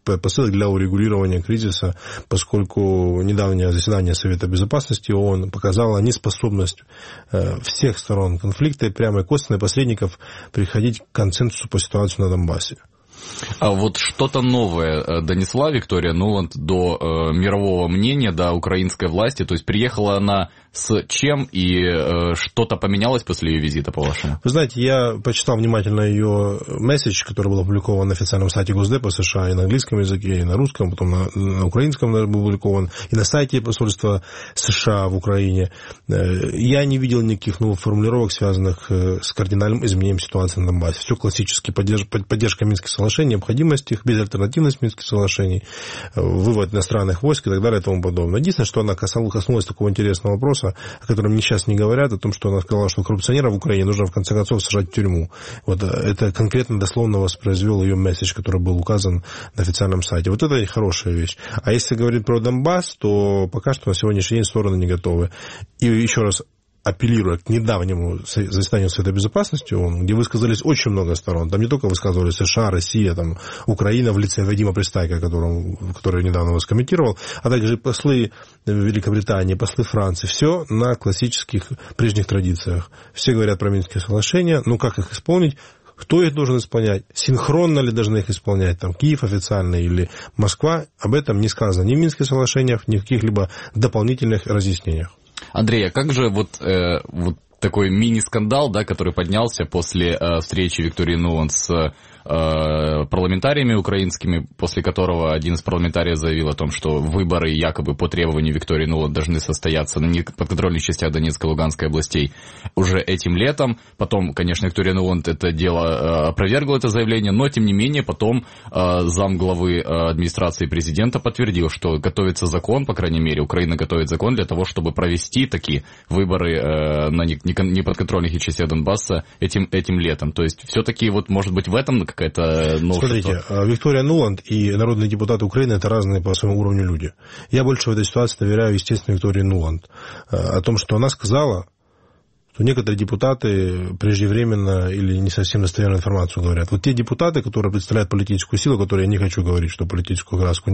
предпосылок для урегулирования кризиса, поскольку недавнее заседание Совета Безопасности ООН показало неспособность всех сторон конфликта и прямо и косвенно посредников приходить к консенсусу по ситуации на Донбассе. А вот что-то новое донесла Виктория Нуланд до мирового мнения, до украинской власти? То есть приехала она с чем и что-то поменялось после ее визита, по-вашему? Вы знаете, я почитал внимательно ее месседж, который был опубликован на официальном сайте Госдепа США и на английском языке, и на русском, потом на украинском был опубликован, и на сайте посольства США в Украине. Я не видел никаких новых формулировок, связанных с кардинальным изменением ситуации на Донбассе. Все классически. Поддержка Минских соглашений, необходимость их, безальтернативность Минских соглашений, вывод иностранных войск и так далее и тому подобное. Единственное, что она коснулась такого интересного вопроса, о котором мне сейчас не говорят, о том, что она сказала, что коррупционеров в Украине нужно в конце концов сажать в тюрьму. Вот это конкретно дословно воспроизвел ее месседж, который был указан на официальном сайте. Вот это хорошая вещь. А если говорить про Донбасс, то пока что на сегодняшний день стороны не готовы. И еще раз апеллируя к недавнему заседанию Совета Безопасности ООН, где высказались очень много сторон. Там не только высказывались США, Россия, там, Украина в лице Вадима Пристайка, который недавно вас комментировал, а также послы Великобритании, послы Франции. Все на классических прежних традициях. Все говорят про Минские соглашения, но как их исполнить? Кто их должен исполнять? Синхронно ли должны их исполнять? Там, Киев официально или Москва? Об этом не сказано ни в Минских соглашениях, ни в каких-либо дополнительных разъяснениях. Андрей, а как же вот такой мини-скандал, да, который поднялся после встречи Виктории Нуланд с парламентариями украинскими, после которого один из парламентариев заявил о том, что выборы якобы по требованию Виктории Нуланд должны состояться на неподконтрольных частях Донецкой и Луганской областей уже этим летом. Потом, конечно, Виктория Нуланд это дело опровергла, это заявление, но, тем не менее, потом замглавы администрации президента подтвердил, что готовится закон, по крайней мере, Украина готовит закон для того, чтобы провести такие выборы на неподконтрольных частях Донбасса этим летом. То есть, все-таки, вот, может быть, в этом какая-то новшество. Смотрите, Виктория Нуланд и народные депутаты Украины — это разные по своему уровню люди. Я больше в этой ситуации доверяю, естественно, Виктории Нуланд. О том, что она сказала, что некоторые депутаты преждевременно или не совсем достоверную информацию говорят. Вот те депутаты, которые представляют политическую силу, которые я не хочу говорить, что политическую краску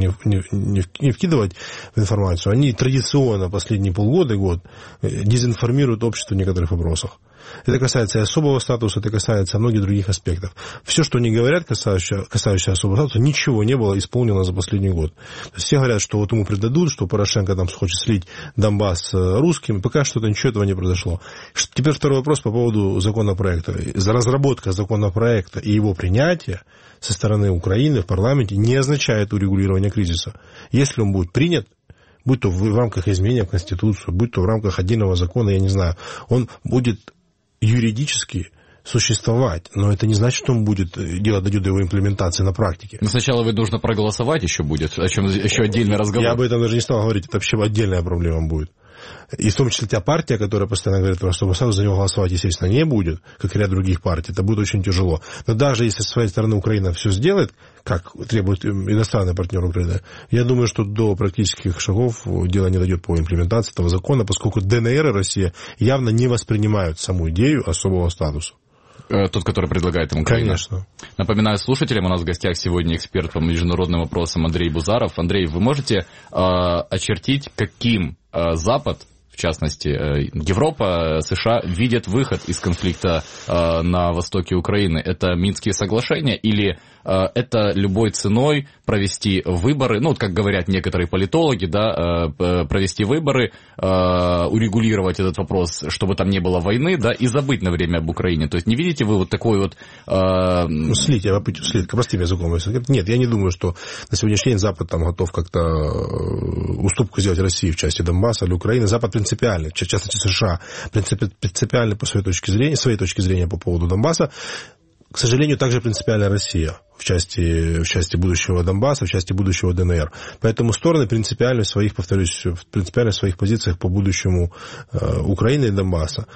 не вкидывать в информацию, они традиционно последние полгода и год дезинформируют общество в некоторых вопросах. Это касается и особого статуса, это касается многих других аспектов. Все, что они говорят, касающееся особого статуса, ничего не было исполнено за последний год. То есть все говорят, что вот ему предадут, что Порошенко там хочет слить Донбасс русским. Пока что ничего этого не произошло. Теперь второй вопрос по поводу законопроекта. Разработка законопроекта и его принятие со стороны Украины в парламенте не означает урегулирование кризиса. Если он будет принят, будь то в рамках изменения в Конституцию, будь то в рамках отдельного закона, я не знаю, он будет юридически существовать, но это не значит, что он будет дело дойдет до его имплементации на практике. Но сначала нужно проголосовать еще будет, о чем еще отдельный разговор. Я об этом даже не стал говорить, это вообще отдельная проблема будет. И в том числе та партия, которая постоянно говорит про особый статус, за него голосовать, естественно, не будет, как и ряд других партий. Это будет очень тяжело. Но даже если со своей стороны Украина все сделает, как требует иностранный партнер Украины, я думаю, что до практических шагов дело не дойдет по имплементации этого закона, поскольку ДНР и Россия явно не воспринимают саму идею особого статуса. Тот, который предлагает ему Украина. Конечно. Напоминаю слушателям, у нас в гостях сегодня эксперт по международным вопросам Андрей Бузаров. Андрей, вы можете очертить, каким Запад, в частности, Европа, США, видят выход из конфликта на востоке Украины? Это Минские соглашения или это любой ценой провести выборы, ну, вот как говорят некоторые политологи, да, провести выборы, урегулировать этот вопрос, чтобы там не было войны, да, и забыть на время об Украине? То есть не видите вы вот такой вот... Слить, простым языком. Нет, я не думаю, что на сегодняшний день Запад там готов как-то уступку сделать России в части Донбасса или Украины. Запад принципиальный, в частности США, принципиальный по своей точке зрения по поводу Донбасса. К сожалению, также принципиальная Россия в части будущего Донбасса, в части будущего ДНР. Поэтому стороны принципиально в своих позициях по будущему Украины и Донбасса.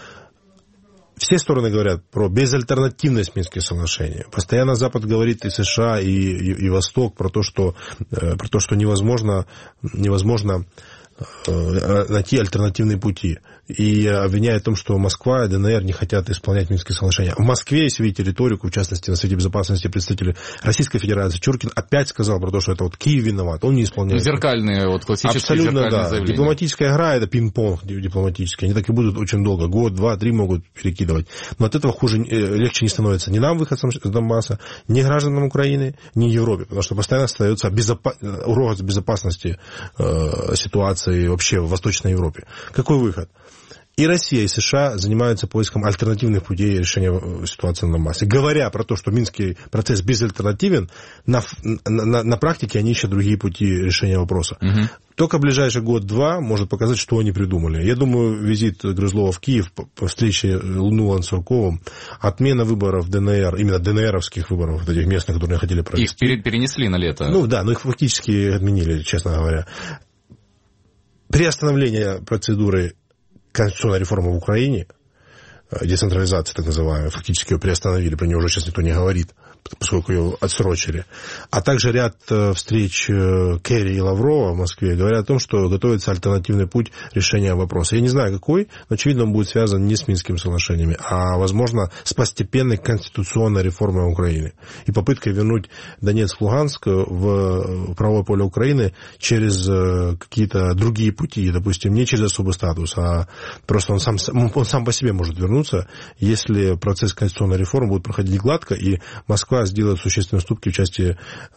Все стороны говорят про безальтернативность Минских соглашений. Постоянно Запад говорит, и США, и Восток про то, что невозможно найти альтернативные пути. и обвиняет в том, что Москва и ДНР не хотят исполнять Минские соглашения. В Москве, если видите риторику, в частности, на Совете Безопасности представитель Российской Федерации Чуркин опять сказал про то, что это вот Киев виноват, он не исполняет. Зеркальные, вот классические абсолютно, зеркальные да. заявления. Дипломатическая игра – это пинг-понг дипломатический. Они так и будут очень долго, год, два, 3 могут перекидывать. Но от этого легче не становится ни нам, выходцам с Донбасса, ни гражданам Украины, ни Европе, потому что постоянно остается угроза безопасности ситуации вообще в Восточной Европе. Какой выход? И Россия, и США занимаются поиском альтернативных путей решения ситуации на Донбассе. Говоря про то, что Минский процесс безальтернативен, на практике они ищут другие пути решения вопроса. Угу. Только ближайший год-два может показать, что они придумали. Я думаю, визит Грызлова в Киев, встреча Нуланд с Сурковым, отмена выборов ДНР, именно ДНРовских выборов, вот этих местных, которые хотели провести. Их перенесли на лето. Ну да, но их фактически отменили, честно говоря. Приостановление процедуры конституционной реформы в Украине, децентрализация так называемая, фактически ее приостановили, про нее уже сейчас никто не говорит, поскольку ее отсрочили. А также ряд встреч Керри и Лаврова в Москве говорят о том, что готовится альтернативный путь решения вопроса. Я не знаю, какой, но, очевидно, он будет связан не с Минскими соглашениями, а, возможно, с постепенной конституционной реформой Украины и попыткой вернуть Донецк, Луганск в правовое поле Украины через какие-то другие пути, допустим, не через особый статус, а просто он сам по себе может вернуться, если процесс конституционной реформы будет проходить гладко, и Москва сделает существенные уступки в части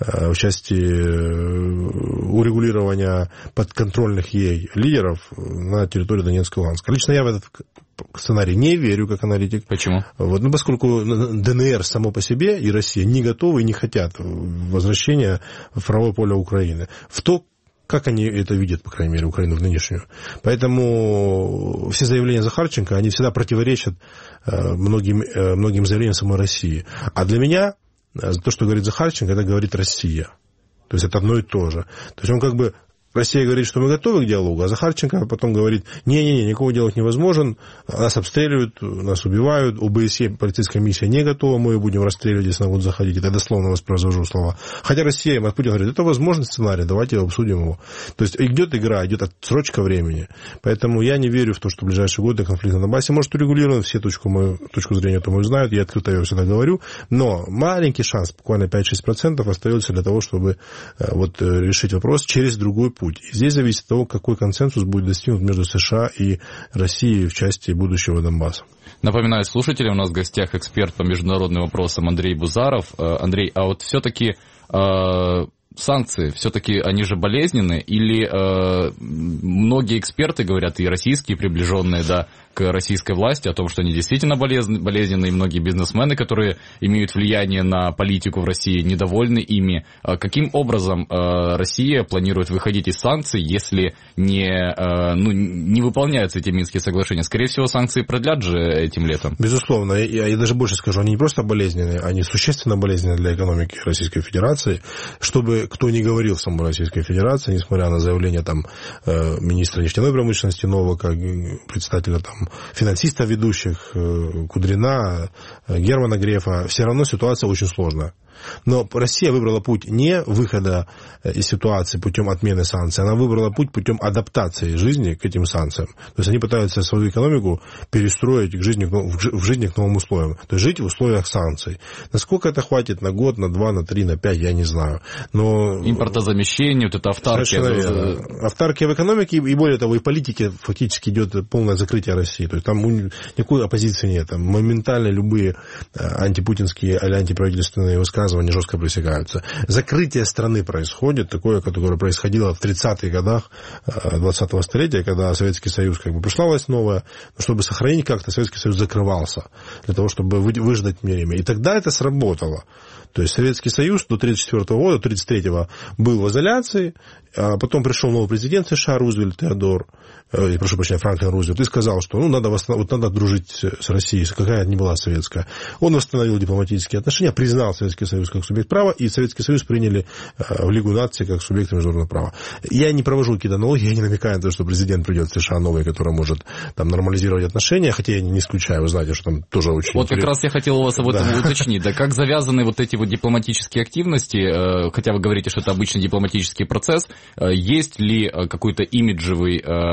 урегулирования подконтрольных ей лидеров на территории Донецка и Луганска. Лично я в этот сценарий не верю, как аналитик. Почему? Вот, поскольку ДНР само по себе и Россия не готовы и не хотят возвращения в правовое поле Украины. В то, как они это видят, по крайней мере, Украину в нынешнюю. Поэтому все заявления Захарченко, они всегда противоречат многим заявлениям самой России. А для меня то, что говорит Захарченко, это говорит Россия. То есть это одно и то же. То есть он как бы... Россия говорит, что мы готовы к диалогу, а Захарченко потом говорит, не-не-не, никакого диалога невозможен, нас обстреливают, нас убивают, ОБСЕ, полицейская миссия не готова, мы ее будем расстреливать, если она будет заходить. Это дословно воспроизвожу слова. Хотя Россия, Путин говорит, это возможный сценарий, давайте обсудим его. То есть идет игра, идет отсрочка времени. Поэтому я не верю в то, что в ближайшие годы конфликт на Донбассе может урегулирован, все точку зрения этому знают, я открыто ее всегда говорю, но маленький шанс, буквально 5-6% остается для того, чтобы решить вопрос через другой путь. И здесь зависит от того, какой консенсус будет достигнут между США и Россией в части будущего Донбасса. Напоминаю слушателям, у нас в гостях эксперт по международным вопросам Андрей Бузаров. Андрей, а вот все-таки санкции, все-таки они же болезненны? Или многие эксперты говорят, и российские, приближенные к российской власти, о том, что они действительно болезненны, и многие бизнесмены, которые имеют влияние на политику в России, недовольны ими. Каким образом Россия планирует выходить из санкций, если не выполняются эти Минские соглашения? Скорее всего, санкции продлят же этим летом. Безусловно. Я даже больше скажу, они не просто болезненные, они существенно болезненные для экономики Российской Федерации. Чтобы кто ни говорил в самой Российской Федерации, несмотря на заявление министра нефтяной промышленности Новака, председателя финансистов ведущих, Кудрина, Германа Грефа, все равно ситуация очень сложная. Но Россия выбрала путь не выхода из ситуации путем отмены санкций, она выбрала путь путем адаптации жизни к этим санкциям. То есть они пытаются свою экономику перестроить в жизни к новым условиям. То есть жить в условиях санкций. Насколько это хватит? На год, на 2, на 3, на 5, я не знаю. Но... Импортозамещение, вот это автаркия. Автаркия в экономике, и более того, и в политике фактически идет полное закрытие России. То есть там никакой оппозиции нет. Там моментально любые антипутинские или антиправительственные высказывания жестко пресекаются. Закрытие страны происходит, такое, которое происходило в 30-х годах 20-го столетия, когда Советский Союз пришла власть новая, но чтобы сохранить как-то, Советский Союз закрывался для того, чтобы выждать время. И тогда это сработало. То есть Советский Союз до 1934 года, до 1933 был в изоляции, а потом пришел новый президент США Рузвельт Франклин Рузвельт, и сказал, что надо дружить с Россией, какая она ни была советская. Он восстановил дипломатические отношения, признал Советский Союз как субъект права, и Советский Союз приняли в Лигу наций как субъект международного права. Я не провожу какие-то аналогии, я не намекаю на то, что президент придет в США новый, который может нормализировать отношения, хотя я не исключаю, вы знаете, что там тоже очень... Вот как раз я хотел у вас об этом уточнить. Да как завязаны вот эти дипломатические активности, хотя вы говорите, что это обычный дипломатический процесс, есть ли какой-то имиджевый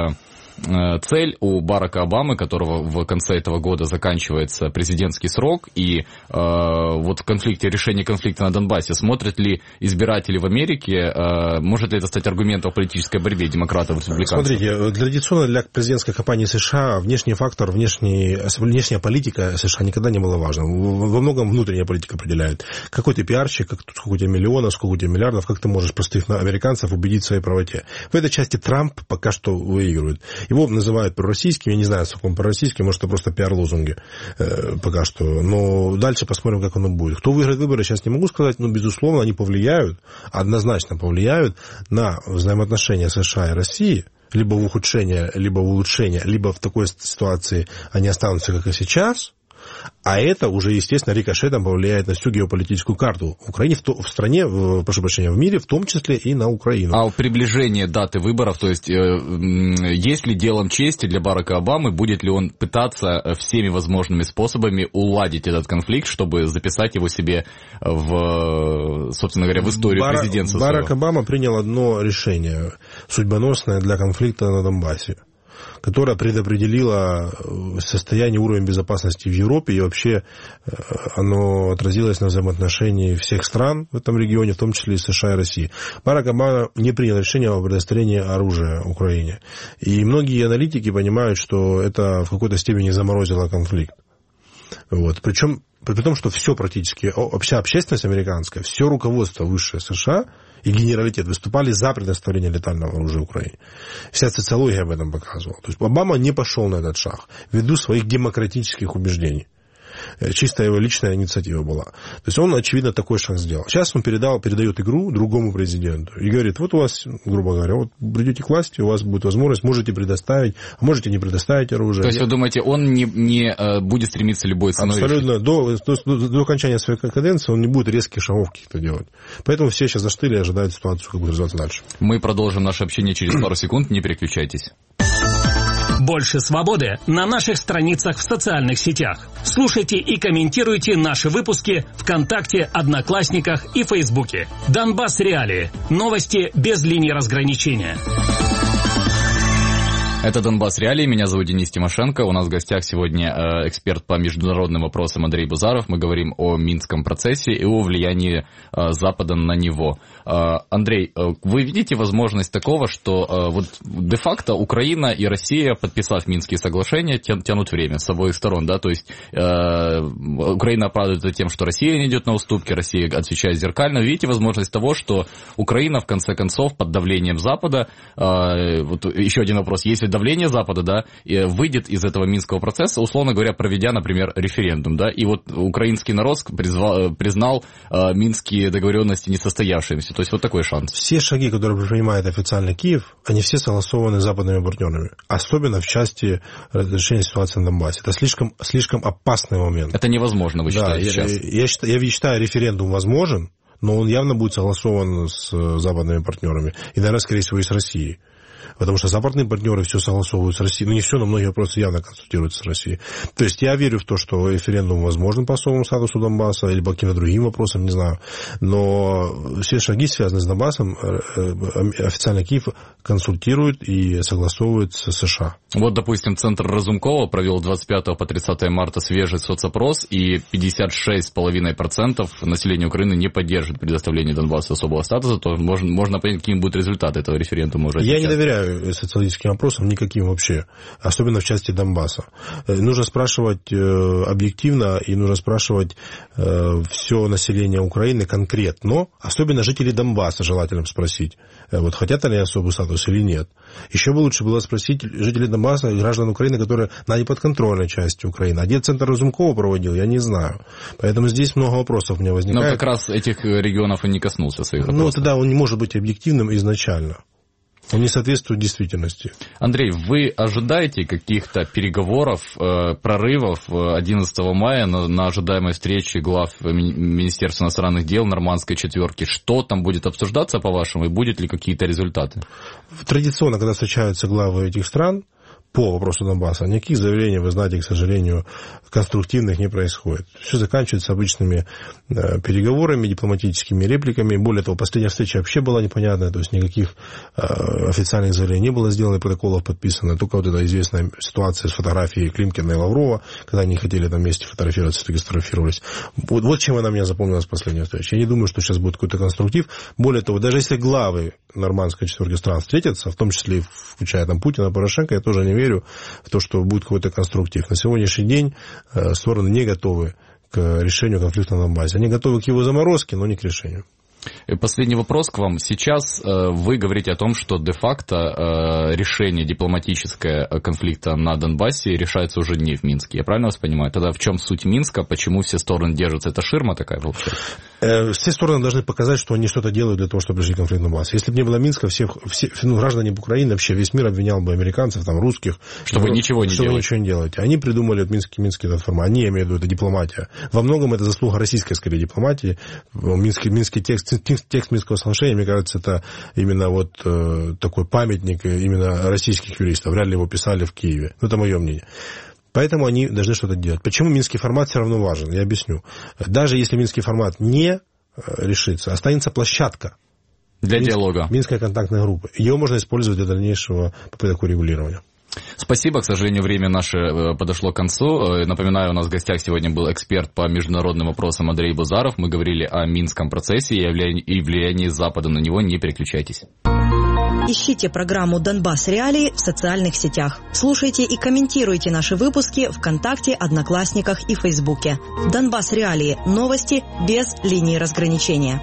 цель у Барака Обамы, которого в конце этого года заканчивается президентский срок, и вот в конфликте, решение конфликта на Донбассе, смотрят ли избиратели в Америке, может ли это стать аргументом в политической борьбе демократов и республиканцев? Смотрите, традиционно для президентской кампании США внешний фактор, внешняя политика США никогда не была важна. Во многом внутренняя политика определяет. Какой ты пиарщик, сколько у тебя миллионов, сколько у тебя миллиардов, как ты можешь простых американцев убедить в своей правоте. В этой части Трамп пока что выигрывает. Его называют пророссийским, я не знаю, сколько он пророссийский, может, это просто пиар-лозунги пока что. Но дальше посмотрим, как оно будет. Кто выиграет выборы, сейчас не могу сказать, но, безусловно, они повлияют, однозначно повлияют на взаимоотношения США и России, либо в ухудшение, либо в улучшение, либо в такой ситуации они останутся, как и сейчас. А это уже, естественно, рикошетом повлияет на всю геополитическую карту Украины, в стране, прошу прощения, в мире, в том числе и на Украину. А приближение даты выборов, то есть есть ли делом чести для Барака Обамы, будет ли он пытаться всеми возможными способами уладить этот конфликт, чтобы записать его себе в, собственно говоря, в историю президентства? Барак Обама принял одно решение, судьбоносное для конфликта на Донбассе, которая предопределила состояние, уровень безопасности в Европе, и вообще оно отразилось на взаимоотношении всех стран в этом регионе, в том числе и США и России. Барак Обама не принял решение о предоставлении оружия Украине. И многие аналитики понимают, что это в какой-то степени заморозило конфликт. Вот. Причем, при том, что все практически, вся общественность американская, все руководство высшее США и генералитет выступали за предоставление летального оружия Украине. Вся социология об этом показывала. То есть Обама не пошел на этот шаг ввиду своих демократических убеждений. Чисто его личная инициатива была. То есть он, очевидно, такой шаг сделал. Сейчас он передает игру другому президенту и говорит, вот у вас, грубо говоря, вот придете к власти, у вас будет возможность, можете предоставить, а можете не предоставить оружие. То есть вы думаете, он не будет стремиться любой ценой? Абсолютно. До окончания своей каденции он не будет резких шагов каких-то делать. Поэтому все сейчас застыли и ожидают ситуацию, как будет развиваться дальше. Мы продолжим наше общение через пару секунд, не переключайтесь. Больше свободы на наших страницах в социальных сетях. Слушайте и комментируйте наши выпуски ВКонтакте, Одноклассниках и Фейсбуке. Донбасс Реалии. Новости без линии разграничения. Это «Донбасс Реалии». Меня зовут Денис Тимошенко. У нас в гостях сегодня эксперт по международным вопросам Андрей Бузаров. Мы говорим о Минском процессе и о влиянии Запада на него. Андрей, вы видите возможность такого, что вот де-факто Украина и Россия, подписав Минские соглашения, тянут время с обоих сторон, да? То есть Украина оправдывается тем, что Россия не идет на уступки, Россия отвечает зеркально. Вы видите возможность того, что Украина, в конце концов, под давлением Запада, вот еще один вопрос, если давление Запада, да, выйдет из этого Минского процесса, условно говоря, проведя, например, референдум, да, и вот украинский народ признал минские договоренности несостоявшимися. То есть вот такой шанс. Все шаги, которые предпринимает официально Киев, они все согласованы с западными партнерами, особенно в части разрешения ситуации на Донбассе. Это слишком опасный момент. Это невозможно, вы считаете, сейчас? Я считаю, референдум возможен, но он явно будет согласован с западными партнерами. И, наверное, скорее всего, и с Россией. Потому что западные партнеры все согласовывают с Россией. Ну, не все, но многие вопросы явно консультируются с Россией. То есть я верю в то, что референдум возможен по особому статусу Донбасса или по каким-то другим вопросам, не знаю. Но все шаги, связанные с Донбассом, официально Киев консультирует и согласовывает с США. Вот, допустим, Центр Разумкова провел 25 по 30 марта свежий соцопрос, и 56,5% населения Украины не поддержит предоставление Донбассу особого статуса. То можно понять, каким будут результаты этого референдума уже. Я не доверяю социологическим опросам никаким вообще, особенно в части Донбасса. Нужно спрашивать объективно и нужно спрашивать все население Украины конкретно, особенно жителей Донбасса желательно спросить, вот хотят они особый статус или нет. Еще бы лучше было спросить жителей Донбасса и граждан Украины, которые на неподконтрольной части Украины. А где Центр Разумкова проводил, я не знаю. Поэтому здесь много вопросов у меня возникает. Но как раз этих регионов он не коснулся своих вопросов. Ну, тогда он не может быть объективным изначально. Он не соответствует действительности. Андрей, вы ожидаете каких-то переговоров, прорывов 11 мая на ожидаемой встрече глав Министерства иностранных дел Нормандской четверки? Что там будет обсуждаться, по-вашему, и будут ли какие-то результаты? Традиционно, когда встречаются главы этих стран, по вопросу Донбасса, никаких заявлений, вы знаете, к сожалению, конструктивных не происходит. Все заканчивается обычными переговорами, дипломатическими репликами. Более того, последняя встреча вообще была непонятная, то есть никаких официальных заявлений не было сделано, протоколов подписано. Только вот эта известная ситуация с фотографией Климкина и Лаврова, когда они хотели там вместе фотографироваться, таки сфотографировались. Вот чем она меня запомнилась последняя встреча. Я не думаю, что сейчас будет какой-то конструктив. Более того, даже если главы нормандской четверки стран встретятся, в том числе включая там Путина, Порошенко, я тоже не верю в то, что будет какой-то конструктив. На сегодняшний день стороны не готовы к решению конфликта на Донбассе. Они готовы к его заморозке, но не к решению. И последний вопрос к вам. Сейчас вы говорите о том, что де-факто решение дипломатическое конфликта на Донбассе решается уже не в Минске. Я правильно вас понимаю? Тогда в чем суть Минска? Почему все стороны держатся? Это ширма такая получается? Все стороны должны показать, что они что-то делают для того, чтобы решить конфликт на Донбассе. Если бы не было Минска, все граждане Украины, вообще весь мир обвинял бы американцев, там, русских. Чтобы ничего не делать. Они придумали Минский этот формат. Они имеют в виду, это дипломатия. Во многом это заслуга российской, скорее, дипломатии. Минский текст Минского соглашения, мне кажется, это именно вот такой памятник именно российских юристов. Вряд ли его писали в Киеве. Но это мое мнение. Поэтому они должны что-то делать. Почему Минский формат все равно важен? Я объясню. Даже если Минский формат не решится, останется площадка для диалога. Минская контактная группа. Ее можно использовать для дальнейшего попыток урегулирования. Спасибо. К сожалению, время наше подошло к концу. Напоминаю, у нас в гостях сегодня был эксперт по международным вопросам Андрей Базаров. Мы говорили о Минском процессе и влиянии Запада на него. Не переключайтесь. Ищите программу «Донбасс Реалии» в социальных сетях. Слушайте и комментируйте наши выпуски ВКонтакте, Одноклассниках и Фейсбуке. «Донбасс Реалии» – новости без линии разграничения.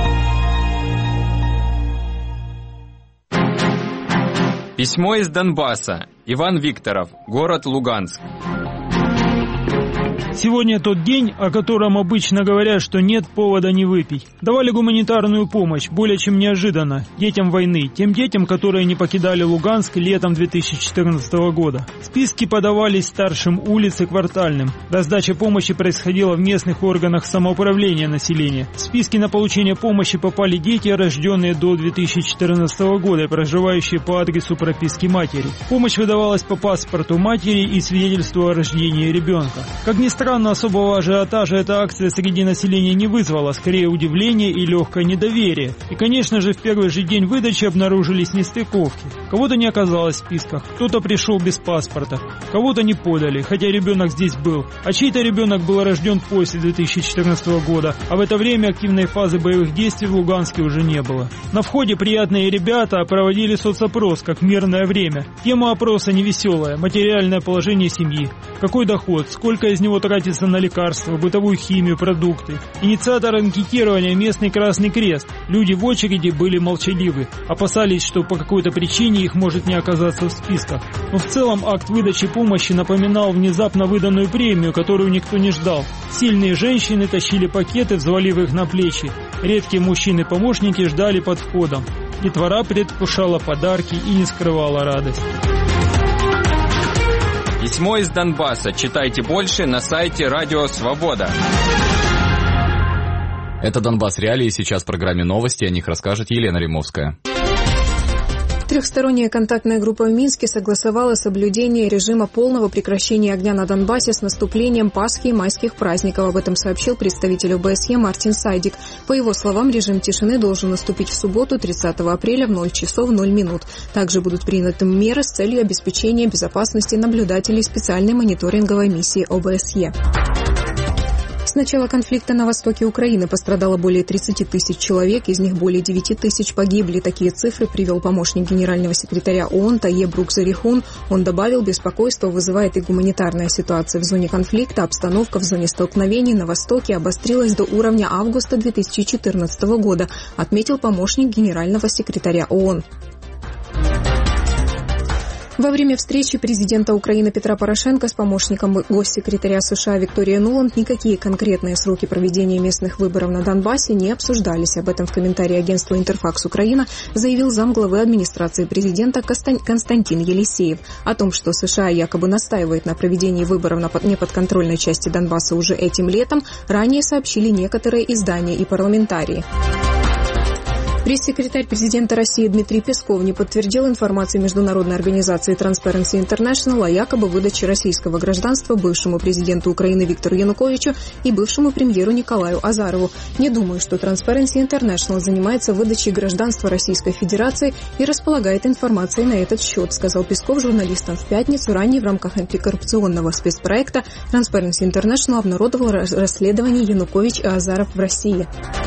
Письмо из Донбасса. Иван Викторов, город Луганск. Сегодня тот день, о котором обычно говорят, что нет повода не выпить. Давали гуманитарную помощь, более чем неожиданно, детям войны, тем детям, которые не покидали Луганск летом 2014 года. Списки подавались старшим улиц и квартальным. Раздача помощи происходила в местных органах самоуправления населения. В списки на получение помощи попали дети, рожденные до 2014 года и проживающие по адресу прописки матери. Помощь выдавалась по паспорту матери и свидетельству о рождении ребенка. Как ни странно, особого ажиотажа эта акция среди населения не вызвала, скорее удивление и легкое недоверие. И, конечно же, в первый же день выдачи обнаружились нестыковки. Кого-то не оказалось в списках, кто-то пришел без паспорта, кого-то не подали, хотя ребенок здесь был, а чей-то ребенок был рожден после 2014 года, а в это время активной фазы боевых действий в Луганске уже не было. На входе приятные ребята проводили соцопрос, как мирное время. Тема опроса невеселая, материальное положение семьи, какой доход, сколько из него тратится на лекарства, бытовую химию, продукты. Инициатор анкетирования — местный Красный Крест. Люди в очереди были молчаливы, опасались, что по какой-то причине их может не оказаться в списках. Но в целом акт выдачи помощи напоминал внезапно выданную премию, которую никто не ждал. Сильные женщины тащили пакеты, взвалив их на плечи. Редкие мужчины-помощники ждали под входом. Детвора предвкушала подарки и не скрывала радости. Письмо из Донбасса. Читайте больше на сайте Радио Свобода. Это «Донбасс Реалии». Сейчас в программе новости. О них расскажет Елена Римовская. Трехсторонняя контактная группа в Минске согласовала соблюдение режима полного прекращения огня на Донбассе с наступлением Пасхи и майских праздников. Об этом сообщил представитель ОБСЕ Мартин Сайдик. По его словам, режим тишины должен наступить в субботу, 30 апреля в 0 часов 0 минут. Также будут приняты меры с целью обеспечения безопасности наблюдателей специальной мониторинговой миссии ОБСЕ. С начала конфликта на востоке Украины пострадало более 30 тысяч человек, из них более 9 тысяч погибли. Такие цифры привел помощник генерального секретаря ООН Тае Брук-Зарихун. Он добавил, беспокойство вызывает и гуманитарная ситуация в зоне конфликта. Обстановка в зоне столкновений на востоке обострилась до уровня августа 2014 года, отметил помощник генерального секретаря ООН. Во время встречи президента Украины Петра Порошенко с помощником госсекретаря США Викторией Нуланд никакие конкретные сроки проведения местных выборов на Донбассе не обсуждались. Об этом в комментарии агентства «Интерфакс Украина» заявил замглавы администрации президента Константин Елисеев. О том, что США якобы настаивает на проведении выборов на неподконтрольной части Донбасса уже этим летом, ранее сообщили некоторые издания и парламентарии. Пресс-секретарь президента России Дмитрий Песков не подтвердил информацию международной организации Transparency International о якобы выдаче российского гражданства бывшему президенту Украины Виктору Януковичу и бывшему премьеру Николаю Азарову. «Не думаю, что Transparency International занимается выдачей гражданства Российской Федерации и располагает информацией на этот счет», сказал Песков журналистам в пятницу. Ранее в рамках антикоррупционного спецпроекта Transparency International обнародовал расследование Янукович и Азаров в России.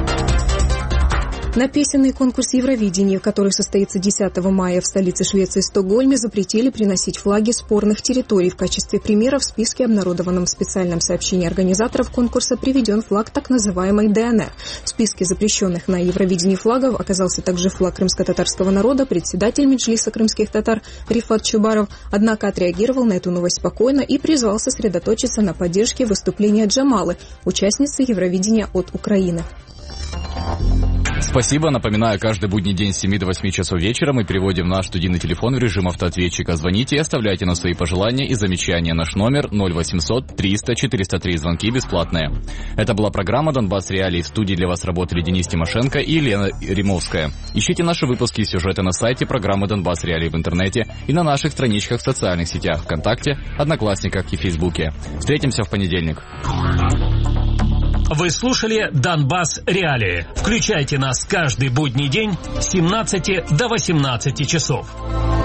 На песенный конкурс Евровидения, который состоится 10 мая в столице Швеции Стокгольме, запретили приносить флаги спорных территорий. В качестве примера в списке, обнародованном в специальном сообщении организаторов конкурса, приведен флаг так называемой ДНР. В списке запрещенных на Евровидении флагов оказался также флаг крымско-татарского народа. Председатель Меджлиса крымских татар Рифат Чубаров, однако, отреагировал на эту новость спокойно и призвал сосредоточиться на поддержке выступления Джамалы, участницы Евровидения от Украины. Спасибо. Напоминаю, каждый будний день с 7 до 8 часов вечера мы переводим наш студийный телефон в режим автоответчика. Звоните и оставляйте нам свои пожелания и замечания. Наш номер 0800 300 403. Звонки бесплатные. Это была программа «Донбасс Реалии». В студии для вас работали Денис Тимошенко и Елена Римовская. Ищите наши выпуски и сюжеты на сайте программы «Донбасс Реалии» в интернете и на наших страничках в социальных сетях ВКонтакте, Одноклассниках и Фейсбуке. Встретимся в понедельник. Вы слушали «Донбасс Реалии». Включайте нас каждый будний день с 17 до 18 часов.